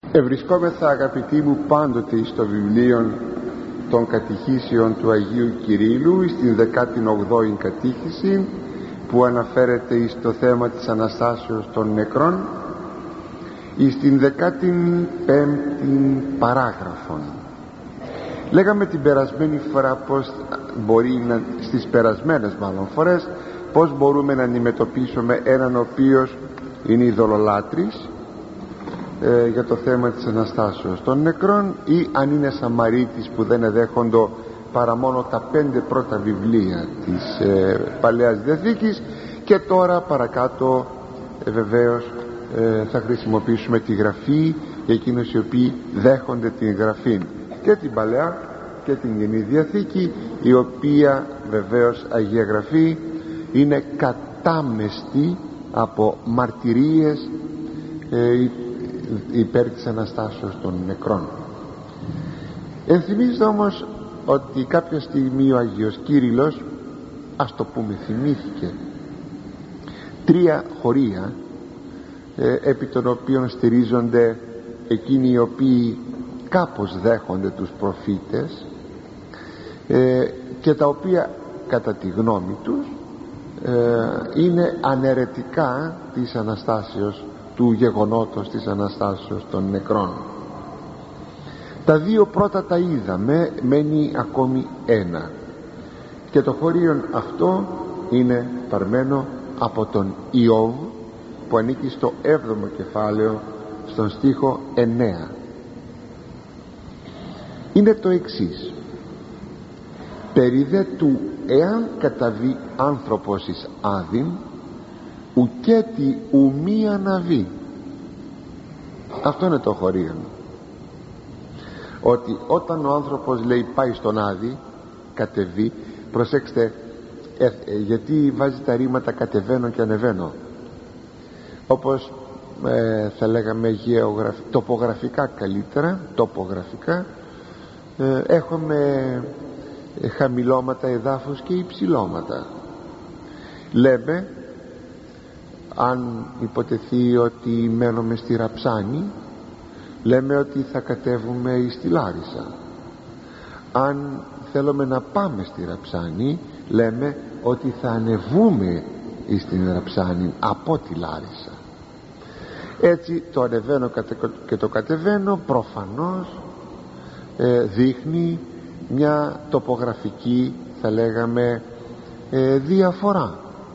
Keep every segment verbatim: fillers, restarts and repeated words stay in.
Ευρισκόμεθα, αγαπητοί μου, πάντοτε στο βιβλίο των κατηχήσεων του Αγίου Κυρίλλου, στην δεκάτη ογδόη κατήχηση, που αναφέρεται στο θέμα της Αναστάσεως των νεκρών, ή στην δεκάτη πέμπτη παράγραφον. Λέγαμε την περασμένη φορά πως μπορεί να, στις περασμένες μάλλον φορές, πως μπορούμε να αντιμετωπίσουμε έναν ο οποίος είναι ειδωλολάτρης ε, για το θέμα της Αναστάσεως των νεκρών, ή αν είναι Σαμαρίτης που δεν εδέχοντο παρά μόνο τα πέντε πρώτα βιβλία της ε, Παλαιάς Διαθήκης. Και τώρα παρακάτω ε, βεβαίως ε, θα χρησιμοποιήσουμε τη Γραφή για εκείνους οι οποίοι δέχονται την Γραφή, και την Παλαιά και την Καινή Διαθήκη, η οποία βεβαίως Αγία Γραφή είναι κατάμεστη από μαρτυρίες ε, υπέρ της Αναστάσεως των νεκρών. Ενθυμίζεται όμως ότι κάποια στιγμή ο Άγιος Κύριλλος, ας το πούμε, θυμήθηκε τρία χωρία ε, επί των οποίων στηρίζονται εκείνοι οι οποίοι κάπως δέχονται τους προφήτες ε, και τα οποία κατά τη γνώμη τους ε, είναι αναιρετικά της Αναστάσεως, του γεγονότος της Αναστάσεως των νεκρών. Τα δύο πρώτα τα είδαμε, μένει ακόμη ένα, και το χωρίον αυτό είναι παρμένο από τον Ιώβ, που ανήκει στο έβδομο κεφάλαιο, στον στίχο εννέα. Είναι το εξής: περί δε του εάν καταβεί άνθρωπος εις άδειν, ουκέτι ουμή αναβεί. Αυτό είναι το χωρίον, ότι όταν ο άνθρωπος, λέει, πάει στον άδη, κατεβεί. Προσέξτε, ε, ε, γιατί βάζει τα ρήματα κατεβαίνω και ανεβαίνω, όπως ε, θα λέγαμε γεωγραφ... τοπογραφικά καλύτερα, τοπογραφικά ε, έχουμε ε, χαμηλώματα εδάφους και υψηλώματα. Λέμε, αν υποτεθεί ότι μένουμε στη Ραψάνη, λέμε ότι θα κατέβουμε στη Λάρισα. Αν θέλουμε να πάμε στη Ραψάνη, λέμε ότι θα ανεβούμε στην Ραψάνη από τη Λάρισα. Έτσι το ανεβαίνω και το κατεβαίνω προφανώς ε, δείχνει μια τοπογραφική, θα λέγαμε, ε, διαφορά.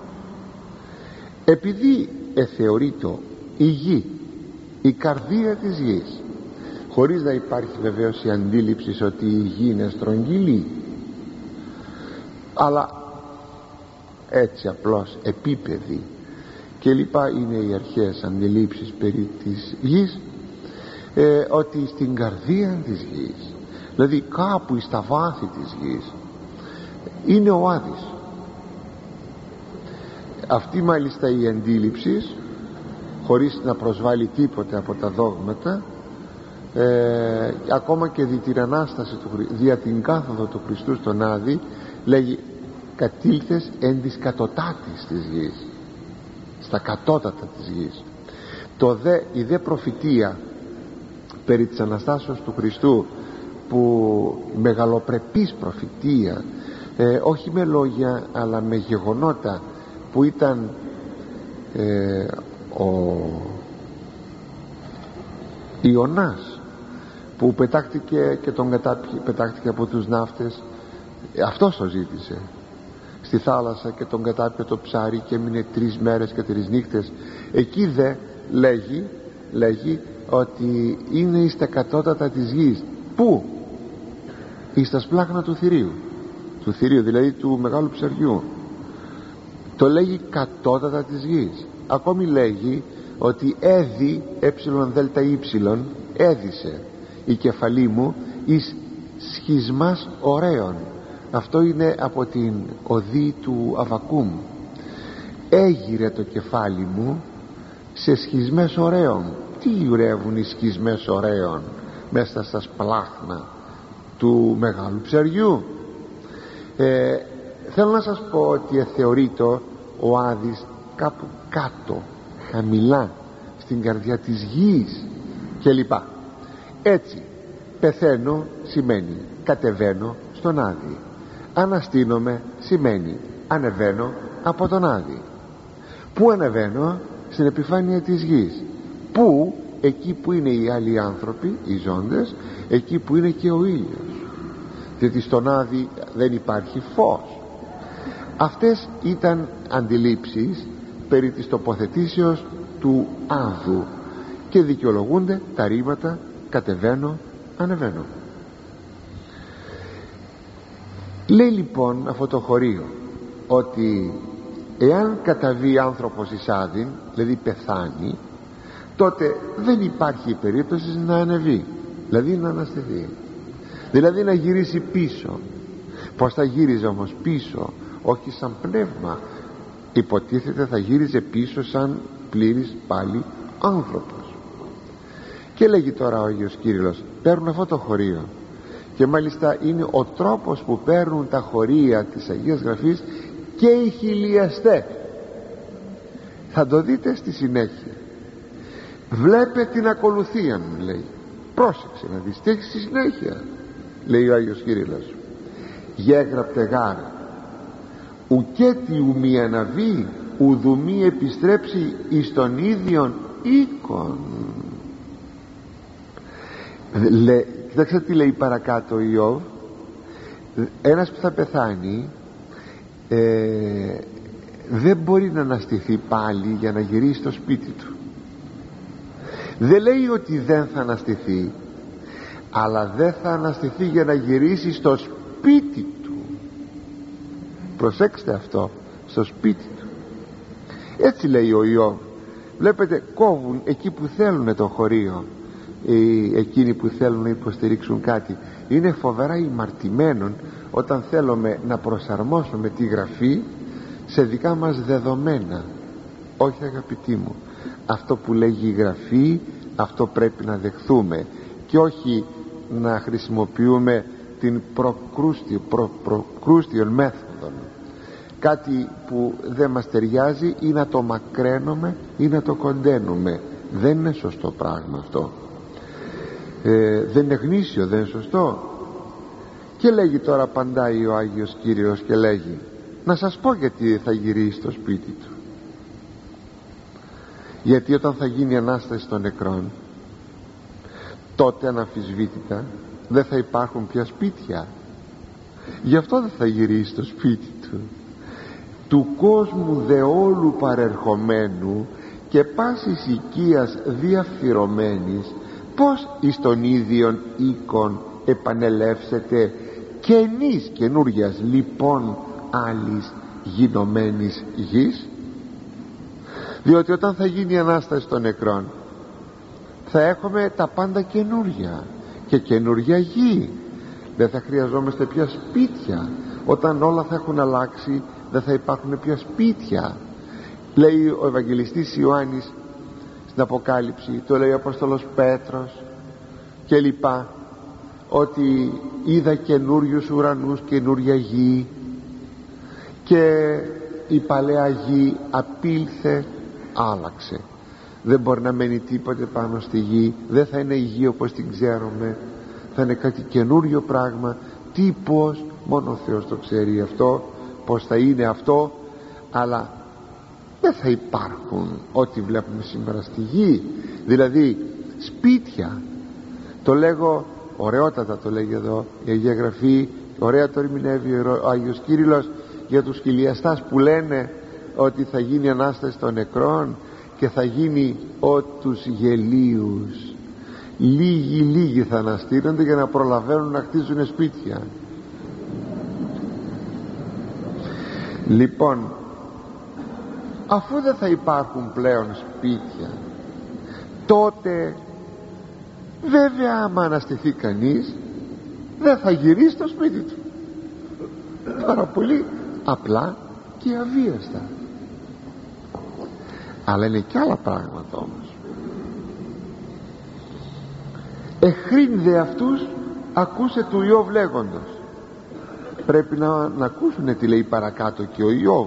Επειδή εθεωρείται η γη, η καρδία της γης, χωρίς να υπάρχει βεβαίως η αντίληψη ότι η γη είναι στρογγυλή, αλλά έτσι απλώς επίπεδη και λοιπά είναι οι αρχαίες αντιλήψεις περί της γης, ε, ότι στην καρδία της γης, δηλαδή κάπου στα βάθη της γης, είναι ο Άδης. Αυτή μάλιστα η αντίληψη, χωρίς να προσβάλλει τίποτε από τα δόγματα, ε, ακόμα και δι' την Ανάσταση του, δια την κάθοδο του Χριστού στον Άδη, λέγει κατήλθες εν της κατωτάτης της γης, στα κατώτατα της γης. Το δε, η δε προφητεία περί της Αναστάσεως του Χριστού, που μεγαλοπρεπής προφητεία, ε, όχι με λόγια αλλά με γεγονότα, που ήταν ε, ο Ιωνάς που πετάχτηκε και τον κατάπιε, πετάχτηκε από τους ναύτες, αυτός το ζήτησε στη θάλασσα και τον κατάπιε το ψάρι και έμεινε τρεις μέρες και τρεις νύχτες. Εκεί δε λέγει, λέγει ότι είναι εις τα κατώτατα της γης. Πού? Εις τα σπλάχνα του θηρίου, του θηρίου δηλαδή του μεγάλου ψαριού. Το λέγει κατώτατα της γης. Ακόμη λέγει ότι έδι έψιλον δέλτα ύψιλον, έδισε η κεφαλή μου εις σχισμάς ωραίων. Αυτό είναι από την οδή του Αβακούμ. Έγειρε το κεφάλι μου σε σχισμές ωραίων. Τι ουρεύουν οι σχισμές ωραίων μέσα στα σπλάχνα του μεγάλου ψαριού? ε, Θέλω να σας πω ότι εθεωρείται ο Άδης κάπου κάτω, χαμηλά, στην καρδιά της γης και λοιπά. Έτσι, πεθαίνω σημαίνει κατεβαίνω στον Άδη, αναστήνομαι σημαίνει ανεβαίνω από τον Άδη. Πού ανεβαίνω? Στην επιφάνεια της γης. Πού? Εκεί που είναι οι άλλοι άνθρωποι, οι ζώντες, εκεί που είναι και ο ήλιος, διότι στον Άδη δεν υπάρχει φως. Αυτές ήταν αντιλήψεις περί της τοποθετήσεως του Άδου και δικαιολογούνται τα ρήματα κατεβαίνω, ανεβαίνω. Λέει λοιπόν αυτό το χωρίο ότι εάν καταβεί άνθρωπος εις Άδην, δηλαδή πεθάνει, τότε δεν υπάρχει περίπτωση να ανεβεί, δηλαδή να αναστηθεί, δηλαδή να γυρίσει πίσω. Πως θα γύριζε όμως πίσω? Όχι σαν πνεύμα, υποτίθεται θα γύριζε πίσω σαν πλήρης πάλι άνθρωπος. Και λέγει τώρα ο Άγιος Κύριλλος, παίρνουν αυτό το χωρίο, και μάλιστα είναι ο τρόπος που παίρνουν τα χωρία της Αγίας Γραφής και οι χιλιαστές. Θα το δείτε στη συνέχεια. Βλέπε την ακολουθία μου, λέει. Πρόσεξε να δεις τι έχει στη συνέχεια. Λέει ο Άγιος Κύριλλος, γέγραπτε γάρ ουκέτι ουμή αναβεί ουδουμή επιστρέψει εις τον ίδιον οίκον. Λέ, κοιτάξτε τι λέει παρακάτω ο Ιώβ. Ένας που θα πεθάνει ε, δεν μπορεί να αναστηθεί πάλι για να γυρίσει στο σπίτι του. Δεν λέει ότι δεν θα αναστηθεί, αλλά δεν θα αναστηθεί για να γυρίσει στο σπίτι του. Προσέξτε αυτό, στο σπίτι του. Έτσι λέει ο Ιώβ. Βλέπετε, κόβουν εκεί που θέλουν το χωρίο, οι, εκείνοι που θέλουν να υποστηρίξουν κάτι. Είναι φοβερά ημαρτημένον όταν θέλουμε να προσαρμόσουμε τη Γραφή σε δικά μας δεδομένα. Όχι, αγαπητοί μου, αυτό που λέγει η Γραφή, αυτό πρέπει να δεχθούμε, και όχι να χρησιμοποιούμε την προκρούστιο, προ, προκρούστιον μέθοδο, κάτι που δεν μας ταιριάζει, ή να το μακραίνουμε ή να το κοντένουμε. Δεν είναι σωστό πράγμα αυτό. ε, δεν είναι γνήσιο, δεν είναι σωστό. Και λέγει τώρα, απαντάει ο Άγιος Κύριος και λέγει, να σας πω γιατί θα γυρίσει στο σπίτι του. Γιατί όταν θα γίνει Ανάσταση των νεκρών, τότε αναμφισβήτητα δεν θα υπάρχουν πια σπίτια. Γι' αυτό δεν θα γυρίσει στο σπίτι του. Του κόσμου δε όλου παρερχομένου και πάσης οικίας διαφυρωμένης, πως εις τον ίδιον οίκον επανελεύσετε και ενής καινούριας λοιπόν άλλης γινωμένης γης. Διότι όταν θα γίνει η Ανάσταση των νεκρών, θα έχουμε τα πάντα καινούρια και καινούρια γη. Δεν θα χρειαζόμαστε πια σπίτια. Όταν όλα θα έχουν αλλάξει, δεν θα υπάρχουν πια σπίτια. Λέει ο Ευαγγελιστής Ιωάννης στην Αποκάλυψη, το λέει ο Απόστολος Πέτρος και λοιπά, ότι είδα καινούριους ουρανούς, καινούρια γη, και η παλαιά γη απήλθε, άλλαξε. Δεν μπορεί να μένει τίποτε πάνω στη γη, δεν θα είναι η γη όπως την ξέρουμε, θα είναι κάτι καινούριο πράγμα. Τι, πώς, μόνο ο Θεός το ξέρει αυτό, πως θα είναι αυτό, αλλά δεν θα υπάρχουν ό,τι βλέπουμε σήμερα στη γη, δηλαδή σπίτια. Το λέγω ωραιότατα, το λέγει εδώ η Αγία Γραφή, ωραία το ερμηνεύει ο Άγιος Κύριλλος για τους χιλιαστάς που λένε ότι θα γίνει Ανάσταση των νεκρών και θα γίνει ό τους γελίους. Λίγοι λίγοι θα αναστήνονται για να προλαβαίνουν να χτίζουν σπίτια. Λοιπόν, αφού δεν θα υπάρχουν πλέον σπίτια, τότε βέβαια άμα αναστηθεί κανείς δεν θα γυρίσει στο σπίτι του. Πάρα πολύ απλά και αβίαστα. Αλλά είναι και άλλα πράγματα όμως. Εχρήν δε αυτούς ακούσε του Ιώβ λέγοντος. Πρέπει να, να ακούσουν τι λέει παρακάτω και ο Ιώβ.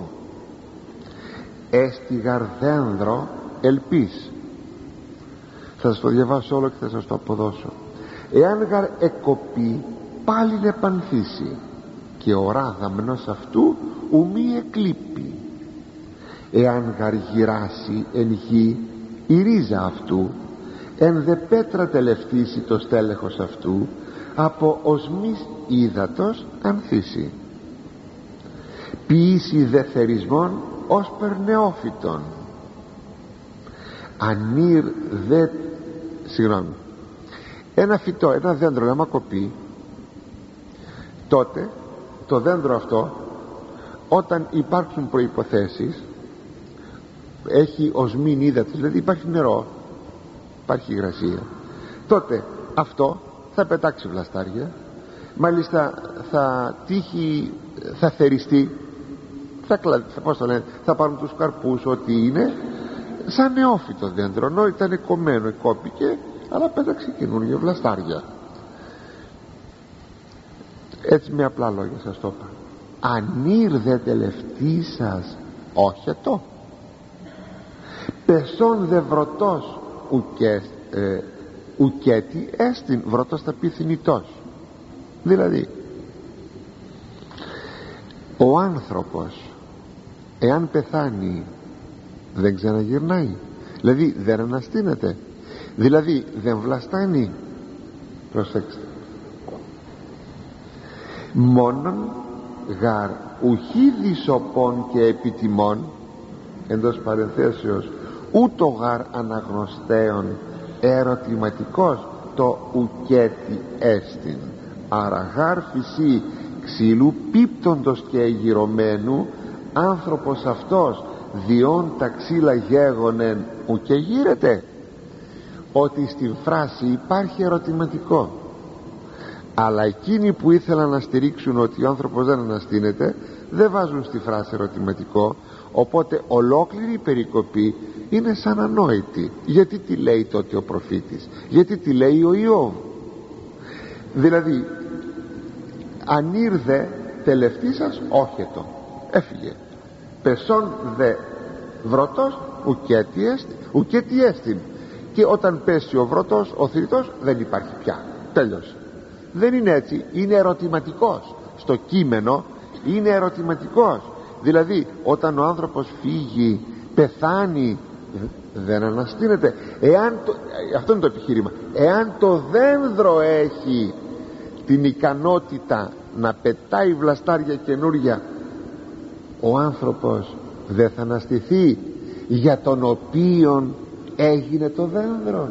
Έστι γαρδένδρο ελπίς. Θα σας το διαβάσω όλο και θα σας το αποδώσω. Εάν γαρ εκοπεί πάλιν επανθήσει, και ο ράδαμνος αυτού ουμή εκλείπει. Εάν γαρ γυράσει εν γη η ρίζα αυτού, εν δε πέτρα τελευτήσει το στέλεχος αυτού, από οσμής ύδατος ανθίσει. Ποιήσει δε θερισμόν ως περνεόφυτον, ανήρ δε, συγγνώμη, ένα φυτό, ένα δέντρο άμα κοπεί, τότε το δέντρο αυτό, όταν υπάρξουν προϋποθέσεις, έχει οσμήν ύδατος, δηλαδή υπάρχει νερό, υπάρχει υγρασία, τότε αυτό θα πετάξει βλαστάρια, μάλιστα θα τύχει, θα θεριστεί, θα, θα, πώς το λένε, θα πάρουν τους καρπούς, ό,τι είναι, σαν νεόφυτο δέντρο, ενώ ήταν κομμένο, κόπηκε, αλλά πέταξε καινούργια βλαστάρια. Έτσι με απλά λόγια σας το είπα. Ανήρ δε τελευταία σας όχετο, πεσόν δε βρωτός ουκέ, ε, ουκέτη έστιν, βρωτός θα πει θνητός. Δηλαδή ο άνθρωπος εάν πεθάνει δεν ξαναγυρνάει, δηλαδή δεν αναστήνεται, δηλαδή δεν βλαστάνει. Προσέξτε, μόνον γαρ ουχή δισοπών και επιτιμών, εντός παρενθέσεως ούτω γαρ αναγνωστέων ερωτηματικός το ουκέτι έστιν, άρα γαρ φυσί ξύλου πίπτοντος και εγυρωμένου, άνθρωπος αυτός διόν τα ξύλα γέγονεν ουκε γύρεται. Ότι στην φράση υπάρχει ερωτηματικό, αλλά εκείνοι που ήθελαν να στηρίξουν ότι ο άνθρωπος δεν αναστήνεται δεν βάζουν στη φράση ερωτηματικό, οπότε ολόκληρη η περικοπή είναι σαν ανόητη. Γιατί τι λέει τότε ο προφήτης, γιατί τι λέει ο Ιώβ? Δηλαδή ανήρδε τελευταίσας όχετο, έφυγε, πεσόν δε βρωτός ουκέτι έστιν, και όταν πέσει ο βρωτός, ο θρητός δεν υπάρχει πια, τέλειωσε. Δεν είναι έτσι, είναι ερωτηματικός. Στο κείμενο είναι ερωτηματικός, δηλαδή όταν ο άνθρωπος φύγει, πεθάνει, δεν αναστήνεται. Εάν το, αυτό είναι το επιχείρημα, εάν το δένδρο έχει την ικανότητα να πετάει βλαστάρια καινούρια, ο άνθρωπος δεν θα αναστηθεί για τον οποίον έγινε το δένδρο?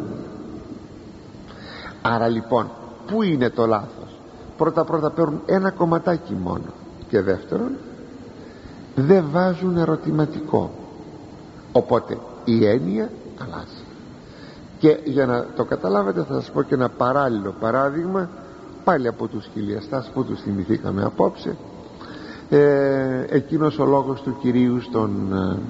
Άρα λοιπόν πού είναι το λάθος? Πρώτα πρώτα παίρνουν ένα κομματάκι μόνο, και δεύτερον δεν βάζουν ερωτηματικό, οπότε η έννοια αλλάζει. Και για να το καταλάβετε θα σας πω και ένα παράλληλο παράδειγμα, πάλι από τους χιλιαστάς που τους θυμηθήκαμε απόψε. ε, εκείνος ο λόγος του Κυρίου στον,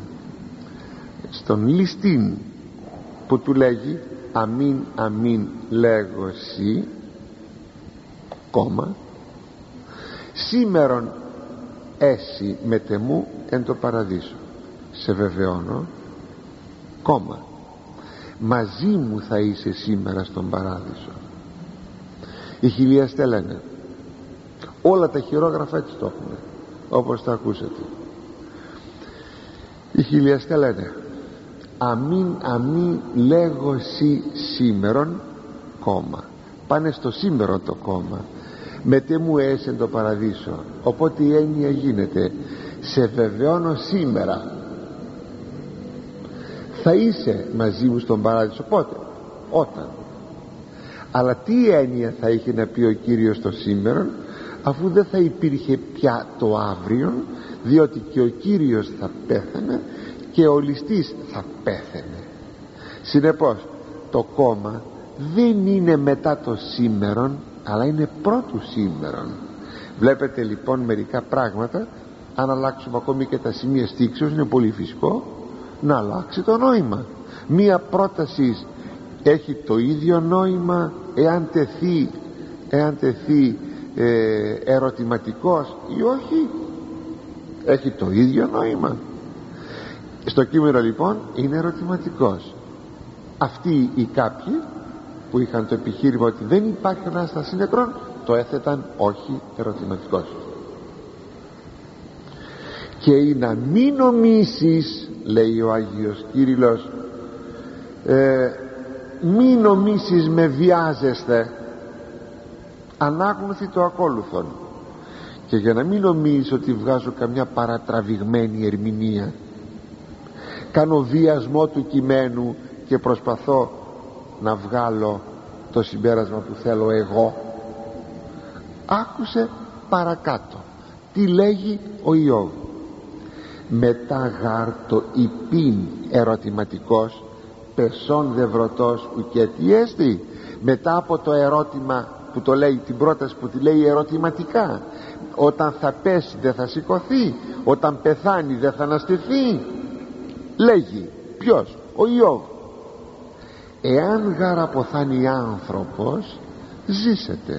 στον ληστήν, που του λέγει αμήν αμήν λέγω σοι, κόμμα, σήμερον έσυ μετεμού εν το παραδείσο, σε βεβαιώνω, κόμμα, μαζί μου θα είσαι σήμερα στον παράδεισο. Οι χιλιαστές λένε, όλα τα χειρόγραφα έτσι το έχουν, όπως τα ακούσατε. Οι χιλιαστές λένε αμήν αμήν λέγω σοι σήμερον, κόμμα, πάνε στο σήμερον το κόμμα, μετέ μου έσεν το παραδείσο, οπότε η έννοια γίνεται σε βεβαιώνω σήμερα θα είσαι μαζί μου στον παράδεισο. Πότε? Όταν. Αλλά τι έννοια θα είχε να πει ο Κύριος το σήμερον, αφού δεν θα υπήρχε πια το αύριο, διότι και ο Κύριος θα πέθανε και ο ληστής θα πέθανε. Συνεπώς το κόμμα δεν είναι μετά το σήμερον, αλλά είναι πρώτου σήμερον. Βλέπετε λοιπόν μερικά πράγματα, αν αλλάξουμε ακόμη και τα σημεία στίξεως, είναι πολύ φυσικό να αλλάξει το νόημα. Μία πρόταση έχει το ίδιο νόημα εάν τεθεί, εάν τεθεί ε, ερωτηματικός ή όχι, έχει το ίδιο νόημα. Στο κείμενο λοιπόν είναι ερωτηματικός. Αυτοί οι κάποιοι που είχαν το επιχείρημα ότι δεν υπάρχει Ανάσταση νεκρών, το έθεταν όχι ερωτηματικός. Και ή να μην νομίσεις, λέει ο Άγιος Κύριλλος, ε, μην νομίσεις με βιάζεστε, ανάγνωθη το ακόλουθον. Και για να μην νομίζεις ότι βγάζω καμιά παρατραβηγμένη ερμηνεία, κάνω βιασμό του κειμένου και προσπαθώ να βγάλω το συμπέρασμα που θέλω εγώ, άκουσε παρακάτω τι λέγει ο Ιώβ. Μετά γάρ το υπήν ερωτηματικός, πεσόν δευρωτός ουκέ τι έστι. Μετά από το ερώτημα που το λέει, την πρόταση που τη λέει ερωτηματικά, όταν θα πέσει δεν θα σηκωθεί, όταν πεθάνει δεν θα αναστηθεί, λέγει ποιος? Ο Ιώβ. Εάν γάρ αποθάνει άνθρωπος, ζήσετε.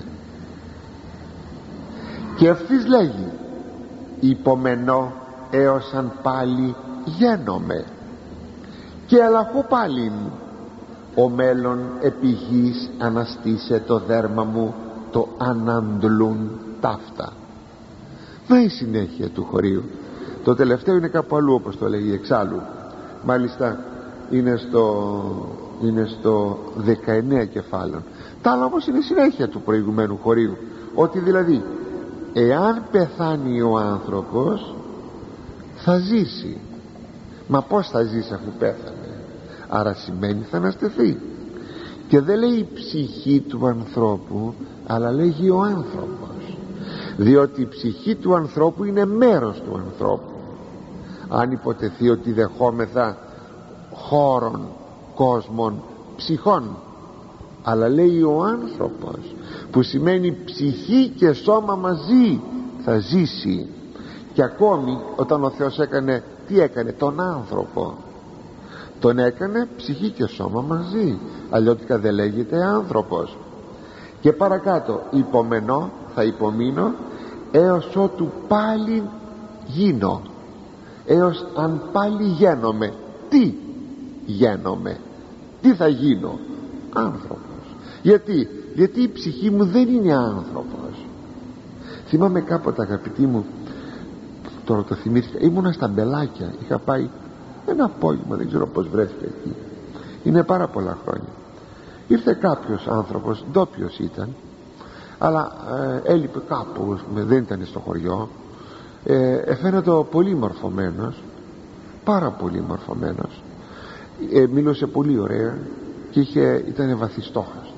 Και ευθύς λέγει, υπομενώ έως αν πάλι γένομαι, και ελαχώ πάλιν, ο μέλλον επί γης αναστήσε το δέρμα μου, το αναντλούν ταύτα. Να η συνέχεια του χωρίου. Το τελευταίο είναι κάπου αλλού, όπως το λέγει εξάλλου. Μάλιστα είναι στο, είναι στο δεκαεννέα κεφάλαιο. Τα άλλα όμως είναι η συνέχεια του προηγουμένου χωρίου, ότι δηλαδή εάν πεθάνει ο άνθρωπος θα ζήσει. Μα πως θα ζήσει αφού πέθανε? Άρα σημαίνει θα αναστηθεί. Και δεν λέει η ψυχή του ανθρώπου, αλλά λέγει ο άνθρωπος, διότι η ψυχή του ανθρώπου είναι μέρος του ανθρώπου. Αν υποτεθεί ότι δεχόμεθα χώρων, κόσμων, ψυχών, αλλά λέει ο άνθρωπος, που σημαίνει ψυχή και σώμα μαζί, θα ζήσει. Και ακόμη όταν ο Θεός έκανε, τι έκανε? Τον άνθρωπο τον έκανε ψυχή και σώμα μαζί, αλλιώτικα δεν λέγεται άνθρωπος. Και παρακάτω, υπομενώ, θα υπομείνω έως ότου πάλι γίνω, έως αν πάλι γένομαι. Τι γένομαι? Τι θα γίνω? Άνθρωπος. Γιατί? Γιατί η ψυχή μου δεν είναι άνθρωπος. Θυμάμαι κάποτε, αγαπητοί μου, τώρα το θυμήθηκα, ήμουνα στα Μπελάκια, είχα πάει ένα απόγευμα, δεν ξέρω πως βρέθηκα εκεί, είναι πάρα πολλά χρόνια. Ήρθε κάποιος άνθρωπος, ντόπιος ήταν, αλλά ε, έλειπε κάπου, δεν ήταν στο χωριό, ε, εφαίνεται πολύ μορφωμένος, πάρα πολύ μορφωμένος, ε, μίλωσε πολύ ωραία και είχε, ήταν βαθιστόχαστος.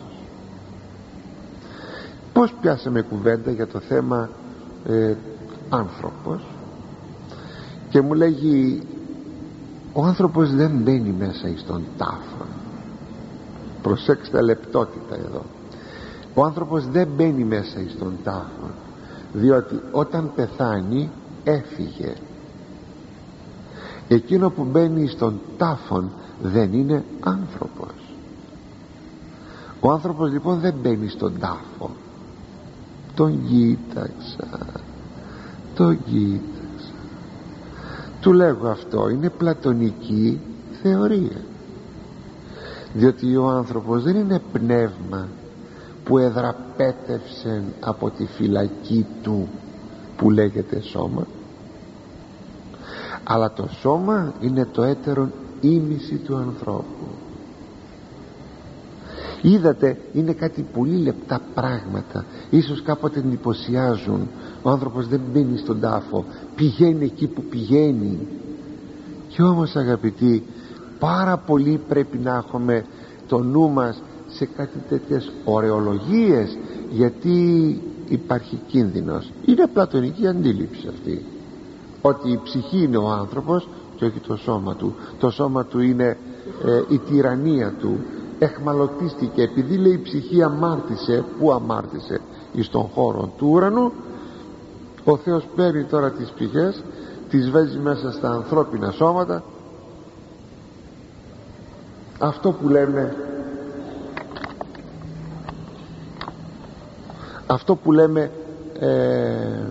Πως πιάσαμε κουβέντα για το θέμα ε, άνθρωπος, και μου λέγει, ο άνθρωπος δεν μπαίνει μέσα εις τον τάφο. Προσέξτε λεπτότητα εδώ. Ο άνθρωπος δεν μπαίνει μέσα εις τον τάφο, διότι όταν πεθάνει έφυγε. Εκείνο που μπαίνει στον τάφον δεν είναι άνθρωπος. Ο άνθρωπος λοιπόν δεν μπαίνει στον τάφο. Τον κοίταξα, τον κοίταξα. Του λέγω, αυτό είναι πλατωνική θεωρία, διότι ο άνθρωπος δεν είναι πνεύμα που εδραπέτευσε από τη φυλακή του που λέγεται σώμα, αλλά το σώμα είναι το έτερον ήμιση του ανθρώπου. Είδατε, είναι κάτι πολύ λεπτά πράγματα, ίσως κάποτε εντυπωσιάζουν. Ο άνθρωπος δεν μπαίνει στον τάφο, πηγαίνει εκεί που πηγαίνει. Και όμως, αγαπητοί, πάρα πολύ πρέπει να έχουμε το νου μας σε κάτι τέτοιες ωρεολογίες, γιατί υπάρχει κίνδυνος. Είναι πλατωνική αντίληψη αυτή, ότι η ψυχή είναι ο άνθρωπος και όχι το σώμα του. Το σώμα του είναι ε, η τυραννία του. Εχμαλωτίστηκε επειδή, λέει, η ψυχή αμάρτησε. Πού αμάρτησε? εις τον χώρο του ουρανού. Ο Θεός παίρνει τώρα τις ψυχές, τις βάζει μέσα στα ανθρώπινα σώματα. Αυτό που λέμε αυτό που λέμε ε,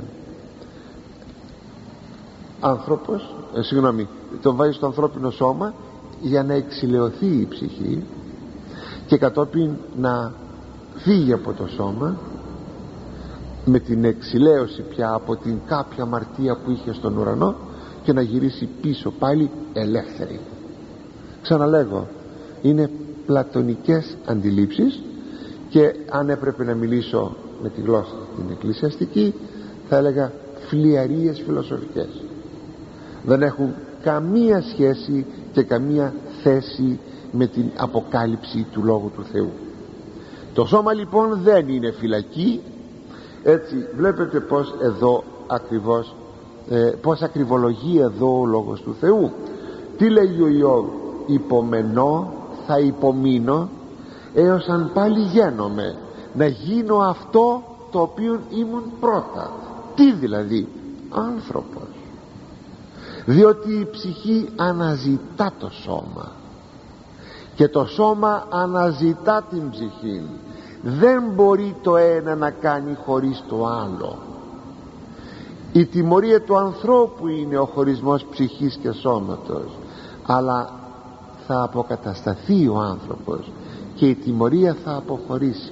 άνθρωπος ε, συγγνώμη, τον βάζει στο ανθρώπινο σώμα για να εξηλαιωθεί η ψυχή, και κατόπιν να φύγει από το σώμα με την εξηλαίωση πια από την κάποια αμαρτία που είχε στον ουρανό και να γυρίσει πίσω πάλι ελεύθερη. Ξαναλέγω, είναι πλατωνικές αντιλήψεις και αν έπρεπε να μιλήσω με τη γλώσσα την εκκλησιαστική θα έλεγα φλιαρίες φιλοσοφικές. Δεν έχουν καμία σχέση και καμία θέση με την αποκάλυψη του Λόγου του Θεού. Το σώμα λοιπόν δεν είναι φυλακή. Έτσι βλέπετε πως εδώ ακριβώς ε, πως ακριβολογεί εδώ ο Λόγος του Θεού. Τι λέει ο Ιώβ? Υπομενώ, θα υπομείνω έως αν πάλι γένομαι, να γίνω αυτό το οποίο ήμουν πρώτα. Τι δηλαδή? Άνθρωπος. Διότι η ψυχή αναζητά το σώμα και το σώμα αναζητά την ψυχή. Δεν μπορεί το ένα να κάνει χωρίς το άλλο. Η τιμωρία του ανθρώπου είναι ο χωρισμός ψυχής και σώματος, αλλά θα αποκατασταθεί ο άνθρωπος και η τιμωρία θα αποχωρήσει.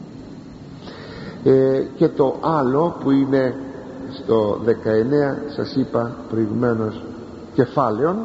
ε, και το άλλο που είναι στο δεκαεννέα, σας είπα προηγουμένως, κεφάλαιον,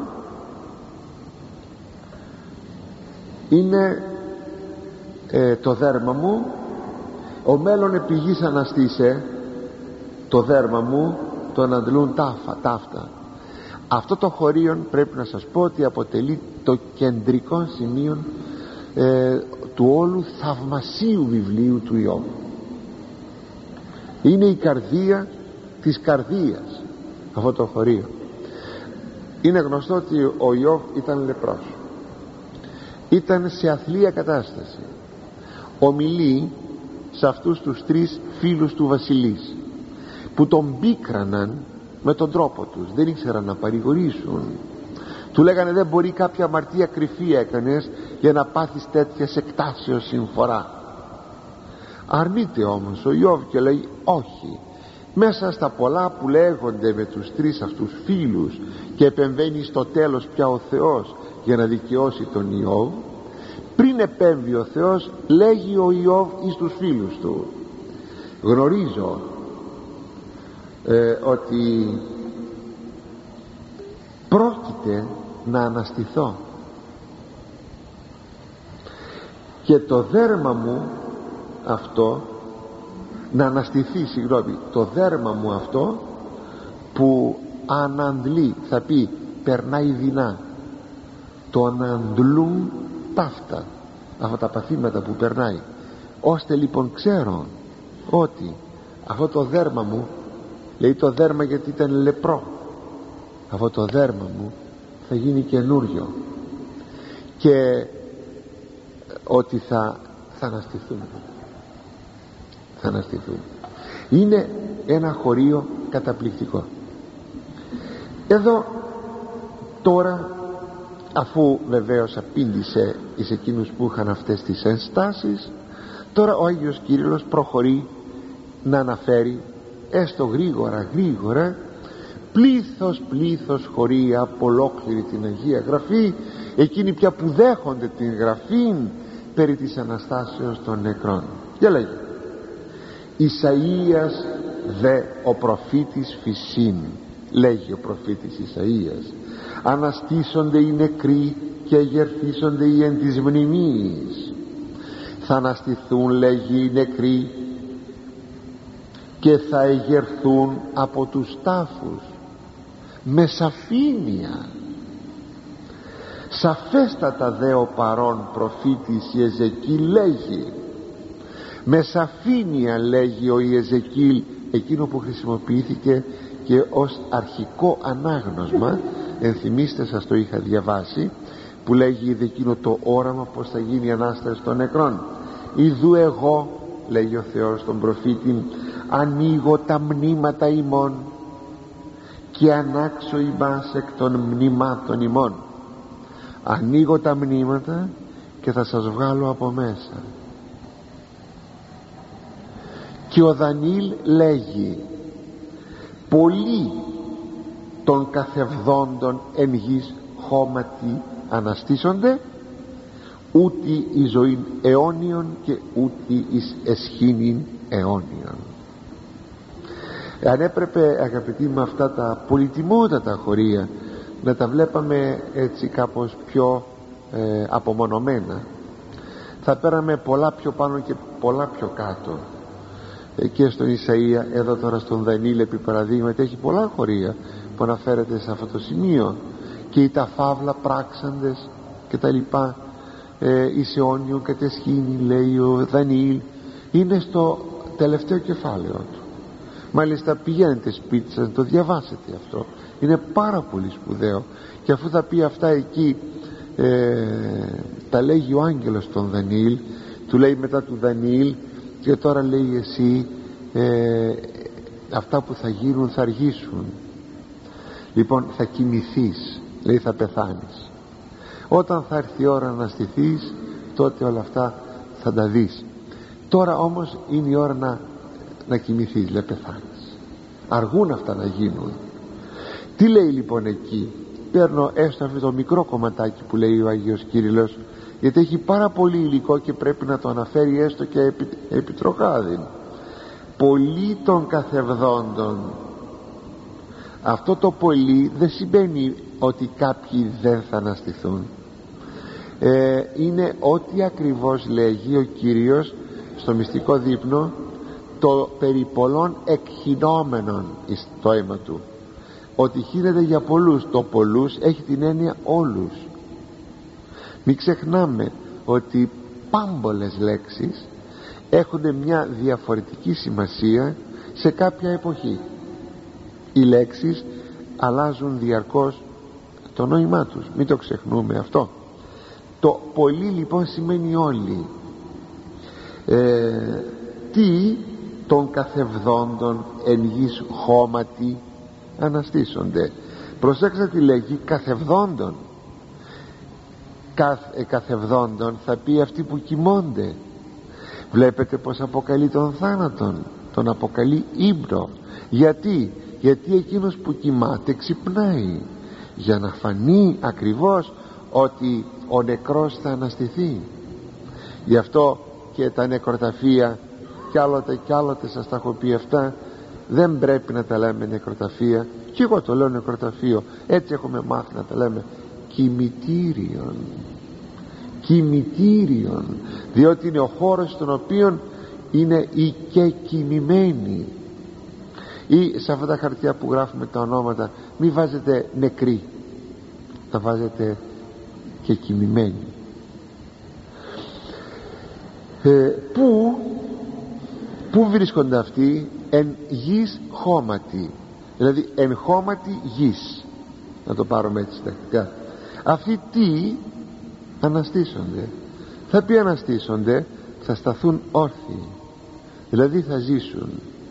είναι ε, το δέρμα μου, ο μέλλον επί γης αναστήσε, το δέρμα μου τον αντλούν τάφα, ταύτα. Αυτό το χωρίον πρέπει να σας πω ότι αποτελεί το κεντρικό σημείο ε, του όλου θαυμασίου βιβλίου του Ιώβ. Είναι η καρδία της καρδίας αυτό το χωρίο. Είναι γνωστό ότι ο Ιώβ ήταν λεπρός, ήταν σε αθλία κατάσταση. Ομιλεί σε αυτούς τους τρεις φίλους του βασιλείς που τον πίκραναν με τον τρόπο τους, δεν ήξεραν να παρηγορήσουν. Του λέγανε δεν μπορεί κάποια αμαρτία κρυφή έκανες για να πάθεις τέτοια εκτάσεως συμφορά. Αρνείται όμως ο Ιώβ και λέει όχι. Μέσα στα πολλά που λέγονται με τους τρεις αυτούς φίλους και επεμβαίνει στο τέλος πια ο Θεός για να δικαιώσει τον Ιώβ, πριν επέμβει ο Θεός λέγει ο Ιώβ εις τους φίλους του, γνωρίζω ε, ότι πρόκειται να αναστηθώ και το δέρμα μου αυτό να αναστηθεί, συγγνώμη, το δέρμα μου αυτό που αναντλεί, θα πει περνάει δεινά, το αναντλούν ταύτα, αυτά τα παθήματα που περνάει, ώστε λοιπόν ξέρω ότι αυτό το δέρμα μου, λέει το δέρμα γιατί ήταν λεπρό, αυτό το δέρμα μου θα γίνει καινούριο και ότι θα, θα αναστηθούν θα αναστηθούν. Είναι ένα χωρίο καταπληκτικό. Εδώ τώρα, αφού βεβαίως απήντησε εις εκείνους που είχαν αυτές τις ενστάσεις, τώρα ο Άγιος Κύριλλος προχωρεί να αναφέρει έστω γρήγορα γρήγορα πλήθος πλήθος χωρία από ολόκληρη την Αγία Γραφή, εκείνοι πια που δέχονται την Γραφή περί της Αναστάσεως των νεκρών. Και λέγει Ισαΐας δε ο προφήτης φυσίν, λέγει ο προφήτης Ισαΐας, αναστήσονται οι νεκροί και αγερθήσονται οι εν της μνημής. Θα αναστηθούν, λέγει, οι νεκροί και θα εγερθούν από τους τάφους με σαφήνεια. Σαφέστατα δε ο παρών προφήτης Ιεζεκίλ λέγει, με σαφήνεια λέγει ο Ιεζεκίλ, εκείνο που χρησιμοποιήθηκε και ως αρχικό ανάγνωσμα. Ενθυμίστε, σας το είχα διαβάσει, που λέγει είδε εκείνο το όραμα πως θα γίνει η Ανάσταση των νεκρών. Ιδού εγώ, λέγει ο Θεός στον προφήτη, ανοίγω τα μνήματα ημών και ανάξω ημάς εκ των μνημάτων ημών. Ανοίγω τα μνήματα και θα σας βγάλω από μέσα. Και ο Δανιήλ λέγει, πολλοί των καθευδόντων εν γης χώματι αναστήσονται, ούτι η ζωή αιώνιον και ούτι εις εσχήνην αιώνιον. Αν έπρεπε, αγαπητοί, με αυτά τα πολυτιμότατα χωρία να τα βλέπαμε έτσι κάπως πιο ε, απομονωμένα, θα πέραμε πολλά πιο πάνω και πολλά πιο κάτω. ε, και στον Ισαΐα, εδώ τώρα στον Δανίλ επί παραδείγματι, έχει πολλά χωρία που αναφέρεται σε αυτό το σημείο, και οι τα φαύλα πράξαντες και τα λοιπά, ε, εις αιώνιον κατεσχήνει, λέει ο Δανίλ, είναι στο τελευταίο κεφάλαιο του. Μάλιστα πηγαίνετε σπίτι σας να το διαβάσετε αυτό, είναι πάρα πολύ σπουδαίο. Και αφού θα πει αυτά εκεί, ε, τα λέγει ο άγγελος τον Δανίλ, του λέει μετά του Δανίλ, και τώρα λέει εσύ, ε, αυτά που θα γίνουν θα αργήσουν. Λοιπόν, θα κοιμηθείς, λέει, θα πεθάνεις. Όταν θα έρθει η ώρα να στηθείς, τότε όλα αυτά θα τα δεις. Τώρα όμως είναι η ώρα να, να κοιμηθείς, λέει, πεθάνεις. Αργούν αυτά να γίνουν. Τι λέει λοιπόν εκεί? Παίρνω έστω αυτό το μικρό κομματάκι που λέει ο Άγιος Κύριλλος, γιατί έχει πάρα πολύ υλικό και πρέπει να το αναφέρει έστω και επί, επιτροχάδιν. Πολλοί των καθευδόντων. Αυτό το πολύ δεν σημαίνει ότι κάποιοι δεν θα αναστηθούν. ε, είναι ότι ακριβώς λέγει ο Κύριος στο μυστικό δείπνο, το περί πολλών εκχυνόμενων εις το αίμα του, ότι χύνεται για πολλούς. Το πολλούς έχει την έννοια όλους. Μην ξεχνάμε ότι πάμπολες λέξεις έχουν μια διαφορετική σημασία σε κάποια εποχή. Οι λέξεις αλλάζουν διαρκώς το νόημά τους, μην το ξεχνούμε αυτό. Το πολύ λοιπόν σημαίνει όλοι. ε, τι των καθευδόντων εν γης χώματι αναστήσονται. Προσέξτε τι λέγει, καθευδόντων. Καθ, ε, καθευδόντων θα πει αυτοί που κοιμώνται. Βλέπετε πως αποκαλεί τον θάνατον, τον αποκαλεί ύμπρο. Γιατί? Γιατί εκείνος που κοιμάται ξυπνάει, για να φανεί ακριβώς ότι ο νεκρός θα αναστηθεί. Γι' αυτό και τα νεκροταφεία, κι άλλοτε κι άλλοτε σας τα έχω πει αυτά, δεν πρέπει να τα λέμε νεκροταφεία, και εγώ το λέω νεκροταφείο, έτσι έχουμε μάθει να τα λέμε, κημητήριον. Κημητήριον, διότι είναι ο χώρος στον οποίο είναι οι και κοιμημένοι. Ή σε αυτά τα χαρτιά που γράφουμε τα ονόματα, μην βάζετε νεκροί, τα βάζετε και κοιμημένοι. ε, Πού Πού βρίσκονται αυτοί? Εν γης χώματι, δηλαδή εν χώματι γης, να το πάρουμε έτσι τακτικά. Αυτοί τι? Αναστήσονται. Θα πει αναστήσονται, θα σταθούν όρθιοι, δηλαδή θα ζήσουν.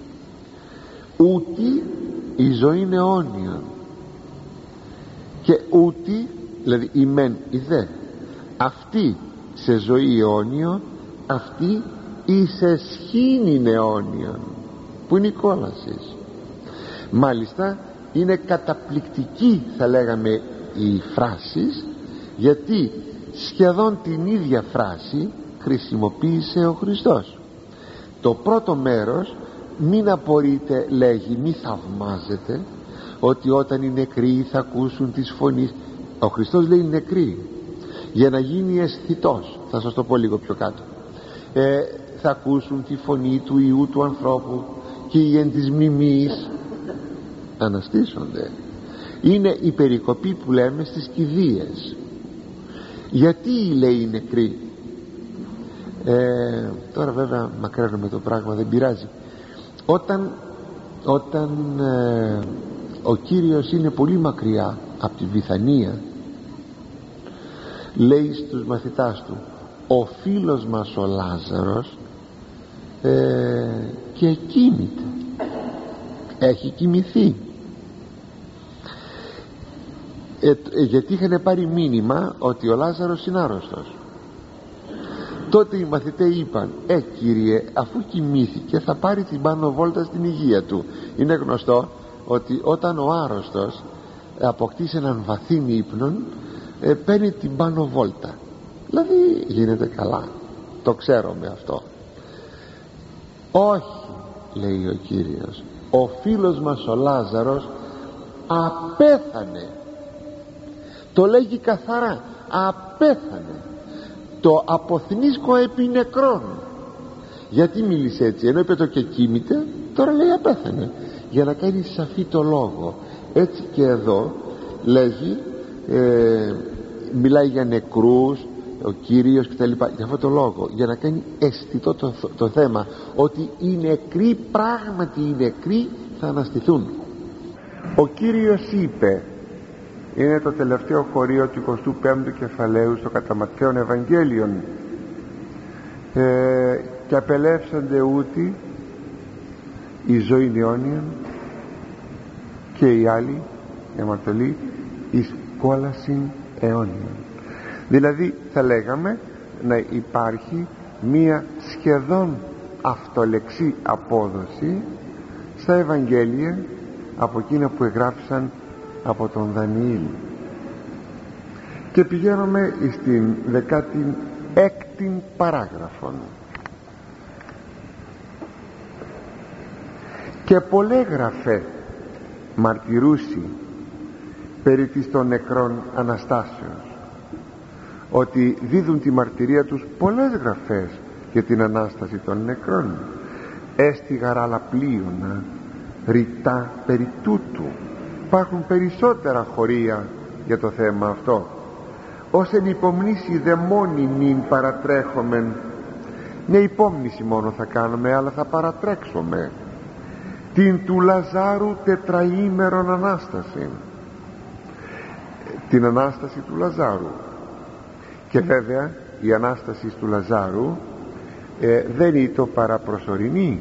Ούτι η ζωή είναι αιώνιον, και ούτι, δηλαδή η μεν η δε, αυτή σε ζωή αιώνιο, αυτή εις εσχήνην αιώνιον, που είναι η κόλαση. Μάλιστα είναι καταπληκτική, θα λέγαμε, η φράση, γιατί σχεδόν την ίδια φράση χρησιμοποίησε ο Χριστός. Το πρώτο μέρος, μην απορείτε, λέγει, μη θαυμάζετε ότι όταν οι νεκροί θα ακούσουν τις φωνής. Ο Χριστός λέει νεκροί, για να γίνει αισθητός. Θα σας το πω λίγο πιο κάτω. ε, θα ακούσουν τη φωνή του Υιού του ανθρώπου, και οι εν της μνημής αναστήσονται. Είναι η περικοπή που λέμε στις κηδείες. Γιατί λέει οι νεκροί? ε, τώρα βέβαια μακραίνουμε το πράγμα, δεν πειράζει. Όταν, όταν ε, ο Κύριος είναι πολύ μακριά από τη Βιθανία, λέει στους μαθητάς του, ο φίλος μας ο Λάζαρος ε, και κοιμείται, έχει κοιμηθεί. ε, ε, γιατί είχαν πάρει μήνυμα ότι ο Λάζαρος είναι άρρωστος. Τότε οι μαθητές είπαν, ε Κύριε, αφού κοιμήθηκε θα πάρει την πάνω βόλτα στην υγεία του. Είναι γνωστό ότι όταν ο άρρωστος αποκτήσει έναν βαθύν ύπνον, ε, παίρνει την πάνω βόλτα. Δηλαδή γίνεται καλά, το ξέρουμε αυτό. Όχι, λέει ο Κύριος, ο φίλος μας ο Λάζαρος απέθανε. Το λέγει καθαρά, απέθανε. Το αποθνίσκω επί νεκρών. Γιατί μίλησε έτσι? Ενώ είπε το και κοίμηται, τώρα λέει απέθανε, για να κάνει σαφή το λόγο. Έτσι και εδώ λέγει, ε, μιλάει για νεκρούς ο Κύριος και τα λοιπά, για αυτό το λόγο, για να κάνει αισθητό το, το, το θέμα, ότι οι νεκροί, πράγματι οι νεκροί θα αναστηθούν. Ο Κύριος είπε, είναι το τελευταίο χωρίο του εικοστού πέμπτου κεφαλαίου στο κατά Ματθαίον Ευαγγέλιον, ε, και απελεύσανται ούτι η ζωή αιώνιον και οι άλλοι η αμαρτωλοί εις κόλασιν αιώνιον. Δηλαδή θα λέγαμε να υπάρχει μία σχεδόν αυτολεξή απόδοση στα Ευαγγέλια από εκείνα που εγγράφησαν από τον Δανιήλ. Και πηγαίνουμε στην δεκάτη έκτη παράγραφον. Και πολλέ γραφέ μαρτυρούσι περί της των νεκρών Αναστάσεως, ότι δίδουν τη μαρτυρία τους πολλές γραφές για την Ανάσταση των νεκρών. Έστι γαράλα πλείωνα ρητά περί τούτου. Υπάρχουν περισσότερα χωρία για το θέμα αυτό. Ως εν υπομνήσει δε μόνη μην παρατρέχομεν. Ναι, υπόμνηση μόνο θα κάνουμε, αλλά θα παρατρέξουμε την του Λαζάρου τετραήμερον Ανάσταση, την Ανάσταση του Λαζάρου. Και βέβαια η Ανάσταση του Λαζάρου ε, δεν είναι το παραπροσωρινή.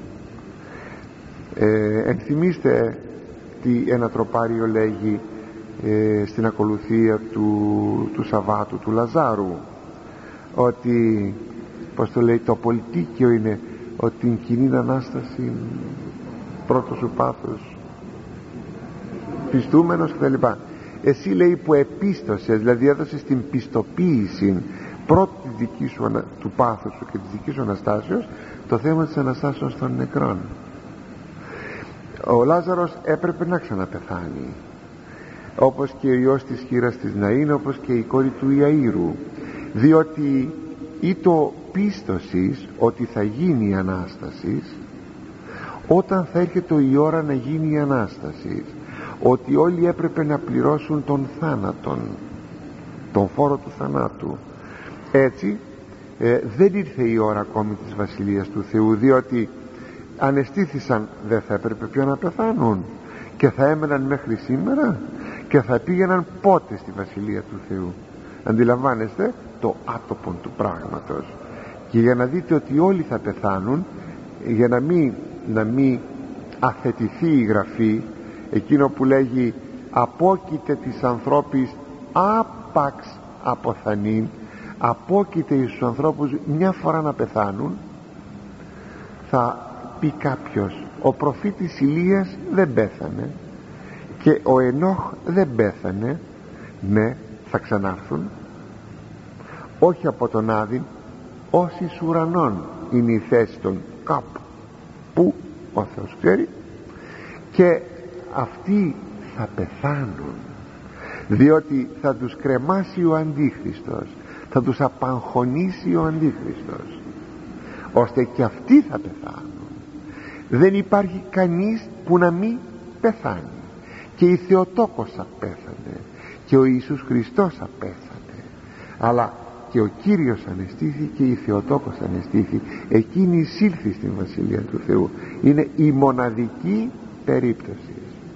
ε, ενθυμίστε τι ένα τροπάριο λέγει ε, στην ακολουθία του, του Σαββάτου του Λαζάρου, ότι, πως το λέει, το πολιτίκιο είναι ότι την κοινή Ανάσταση πρώτο σου πάθος πιστούμενος κτλ. Εσύ, λέει, που επίστωσες, δηλαδή έδωσες την πιστοποίηση πρώτη της δικής σου, του πάθους σου και της δικής σου Αναστάσεως, το θέμα της Αναστάσεως των νεκρών. Ο Λάζαρος έπρεπε να ξαναπεθάνει, όπως και ο ιός της χήρας της Ναΐν, όπως και η κόρη του Ιαΐρου, διότι ή το πίστοσης ότι θα γίνει η Ανάσταση, όταν θα έρχεται η ώρα να γίνει η Ανάσταση, ότι όλοι έπρεπε να πληρώσουν τον θάνατον, τον φόρο του θανάτου. Έτσι ε, δεν ήρθε η ώρα ακόμη της Βασιλείας του Θεού, διότι ανεστήθησαν, δεν θα έπρεπε πια να πεθάνουν και θα έμεναν μέχρι σήμερα και θα πήγαιναν πότε στη Βασιλεία του Θεού? Αντιλαμβάνεστε το άτοπον του πράγματος. Και για να δείτε ότι όλοι θα πεθάνουν, για να μην, να μην αθετηθεί η Γραφή, εκείνο που λέγει απόκειται της ανθρώπης άπαξ αποθανήν, απόκειται στους ανθρώπους μια φορά να πεθάνουν, θα πει κάποιος, ο προφήτης Ηλίας δεν πέθανε και ο Ενώχ δεν πέθανε. Ναι, θα ξανάρθουν, όχι από τον Άδη, ως εις ουρανών είναι η θέση των κάπου που ο Θεός ξέρει, και αυτοί θα πεθάνουν, διότι θα τους κρεμάσει ο Αντίχριστος, θα τους απαγχωνίσει ο Αντίχριστος, ώστε και αυτοί θα πεθάνουν. Δεν υπάρχει κανείς που να μην πεθάνει. Και η Θεοτόκος απέθανε και ο Ιησούς Χριστός απέθανε, αλλά και ο Κύριος ανεστήθη και η Θεοτόκος ανεστήθη. Εκείνη εισήλθη στην Βασιλεία του Θεού. Είναι η μοναδική περίπτωση,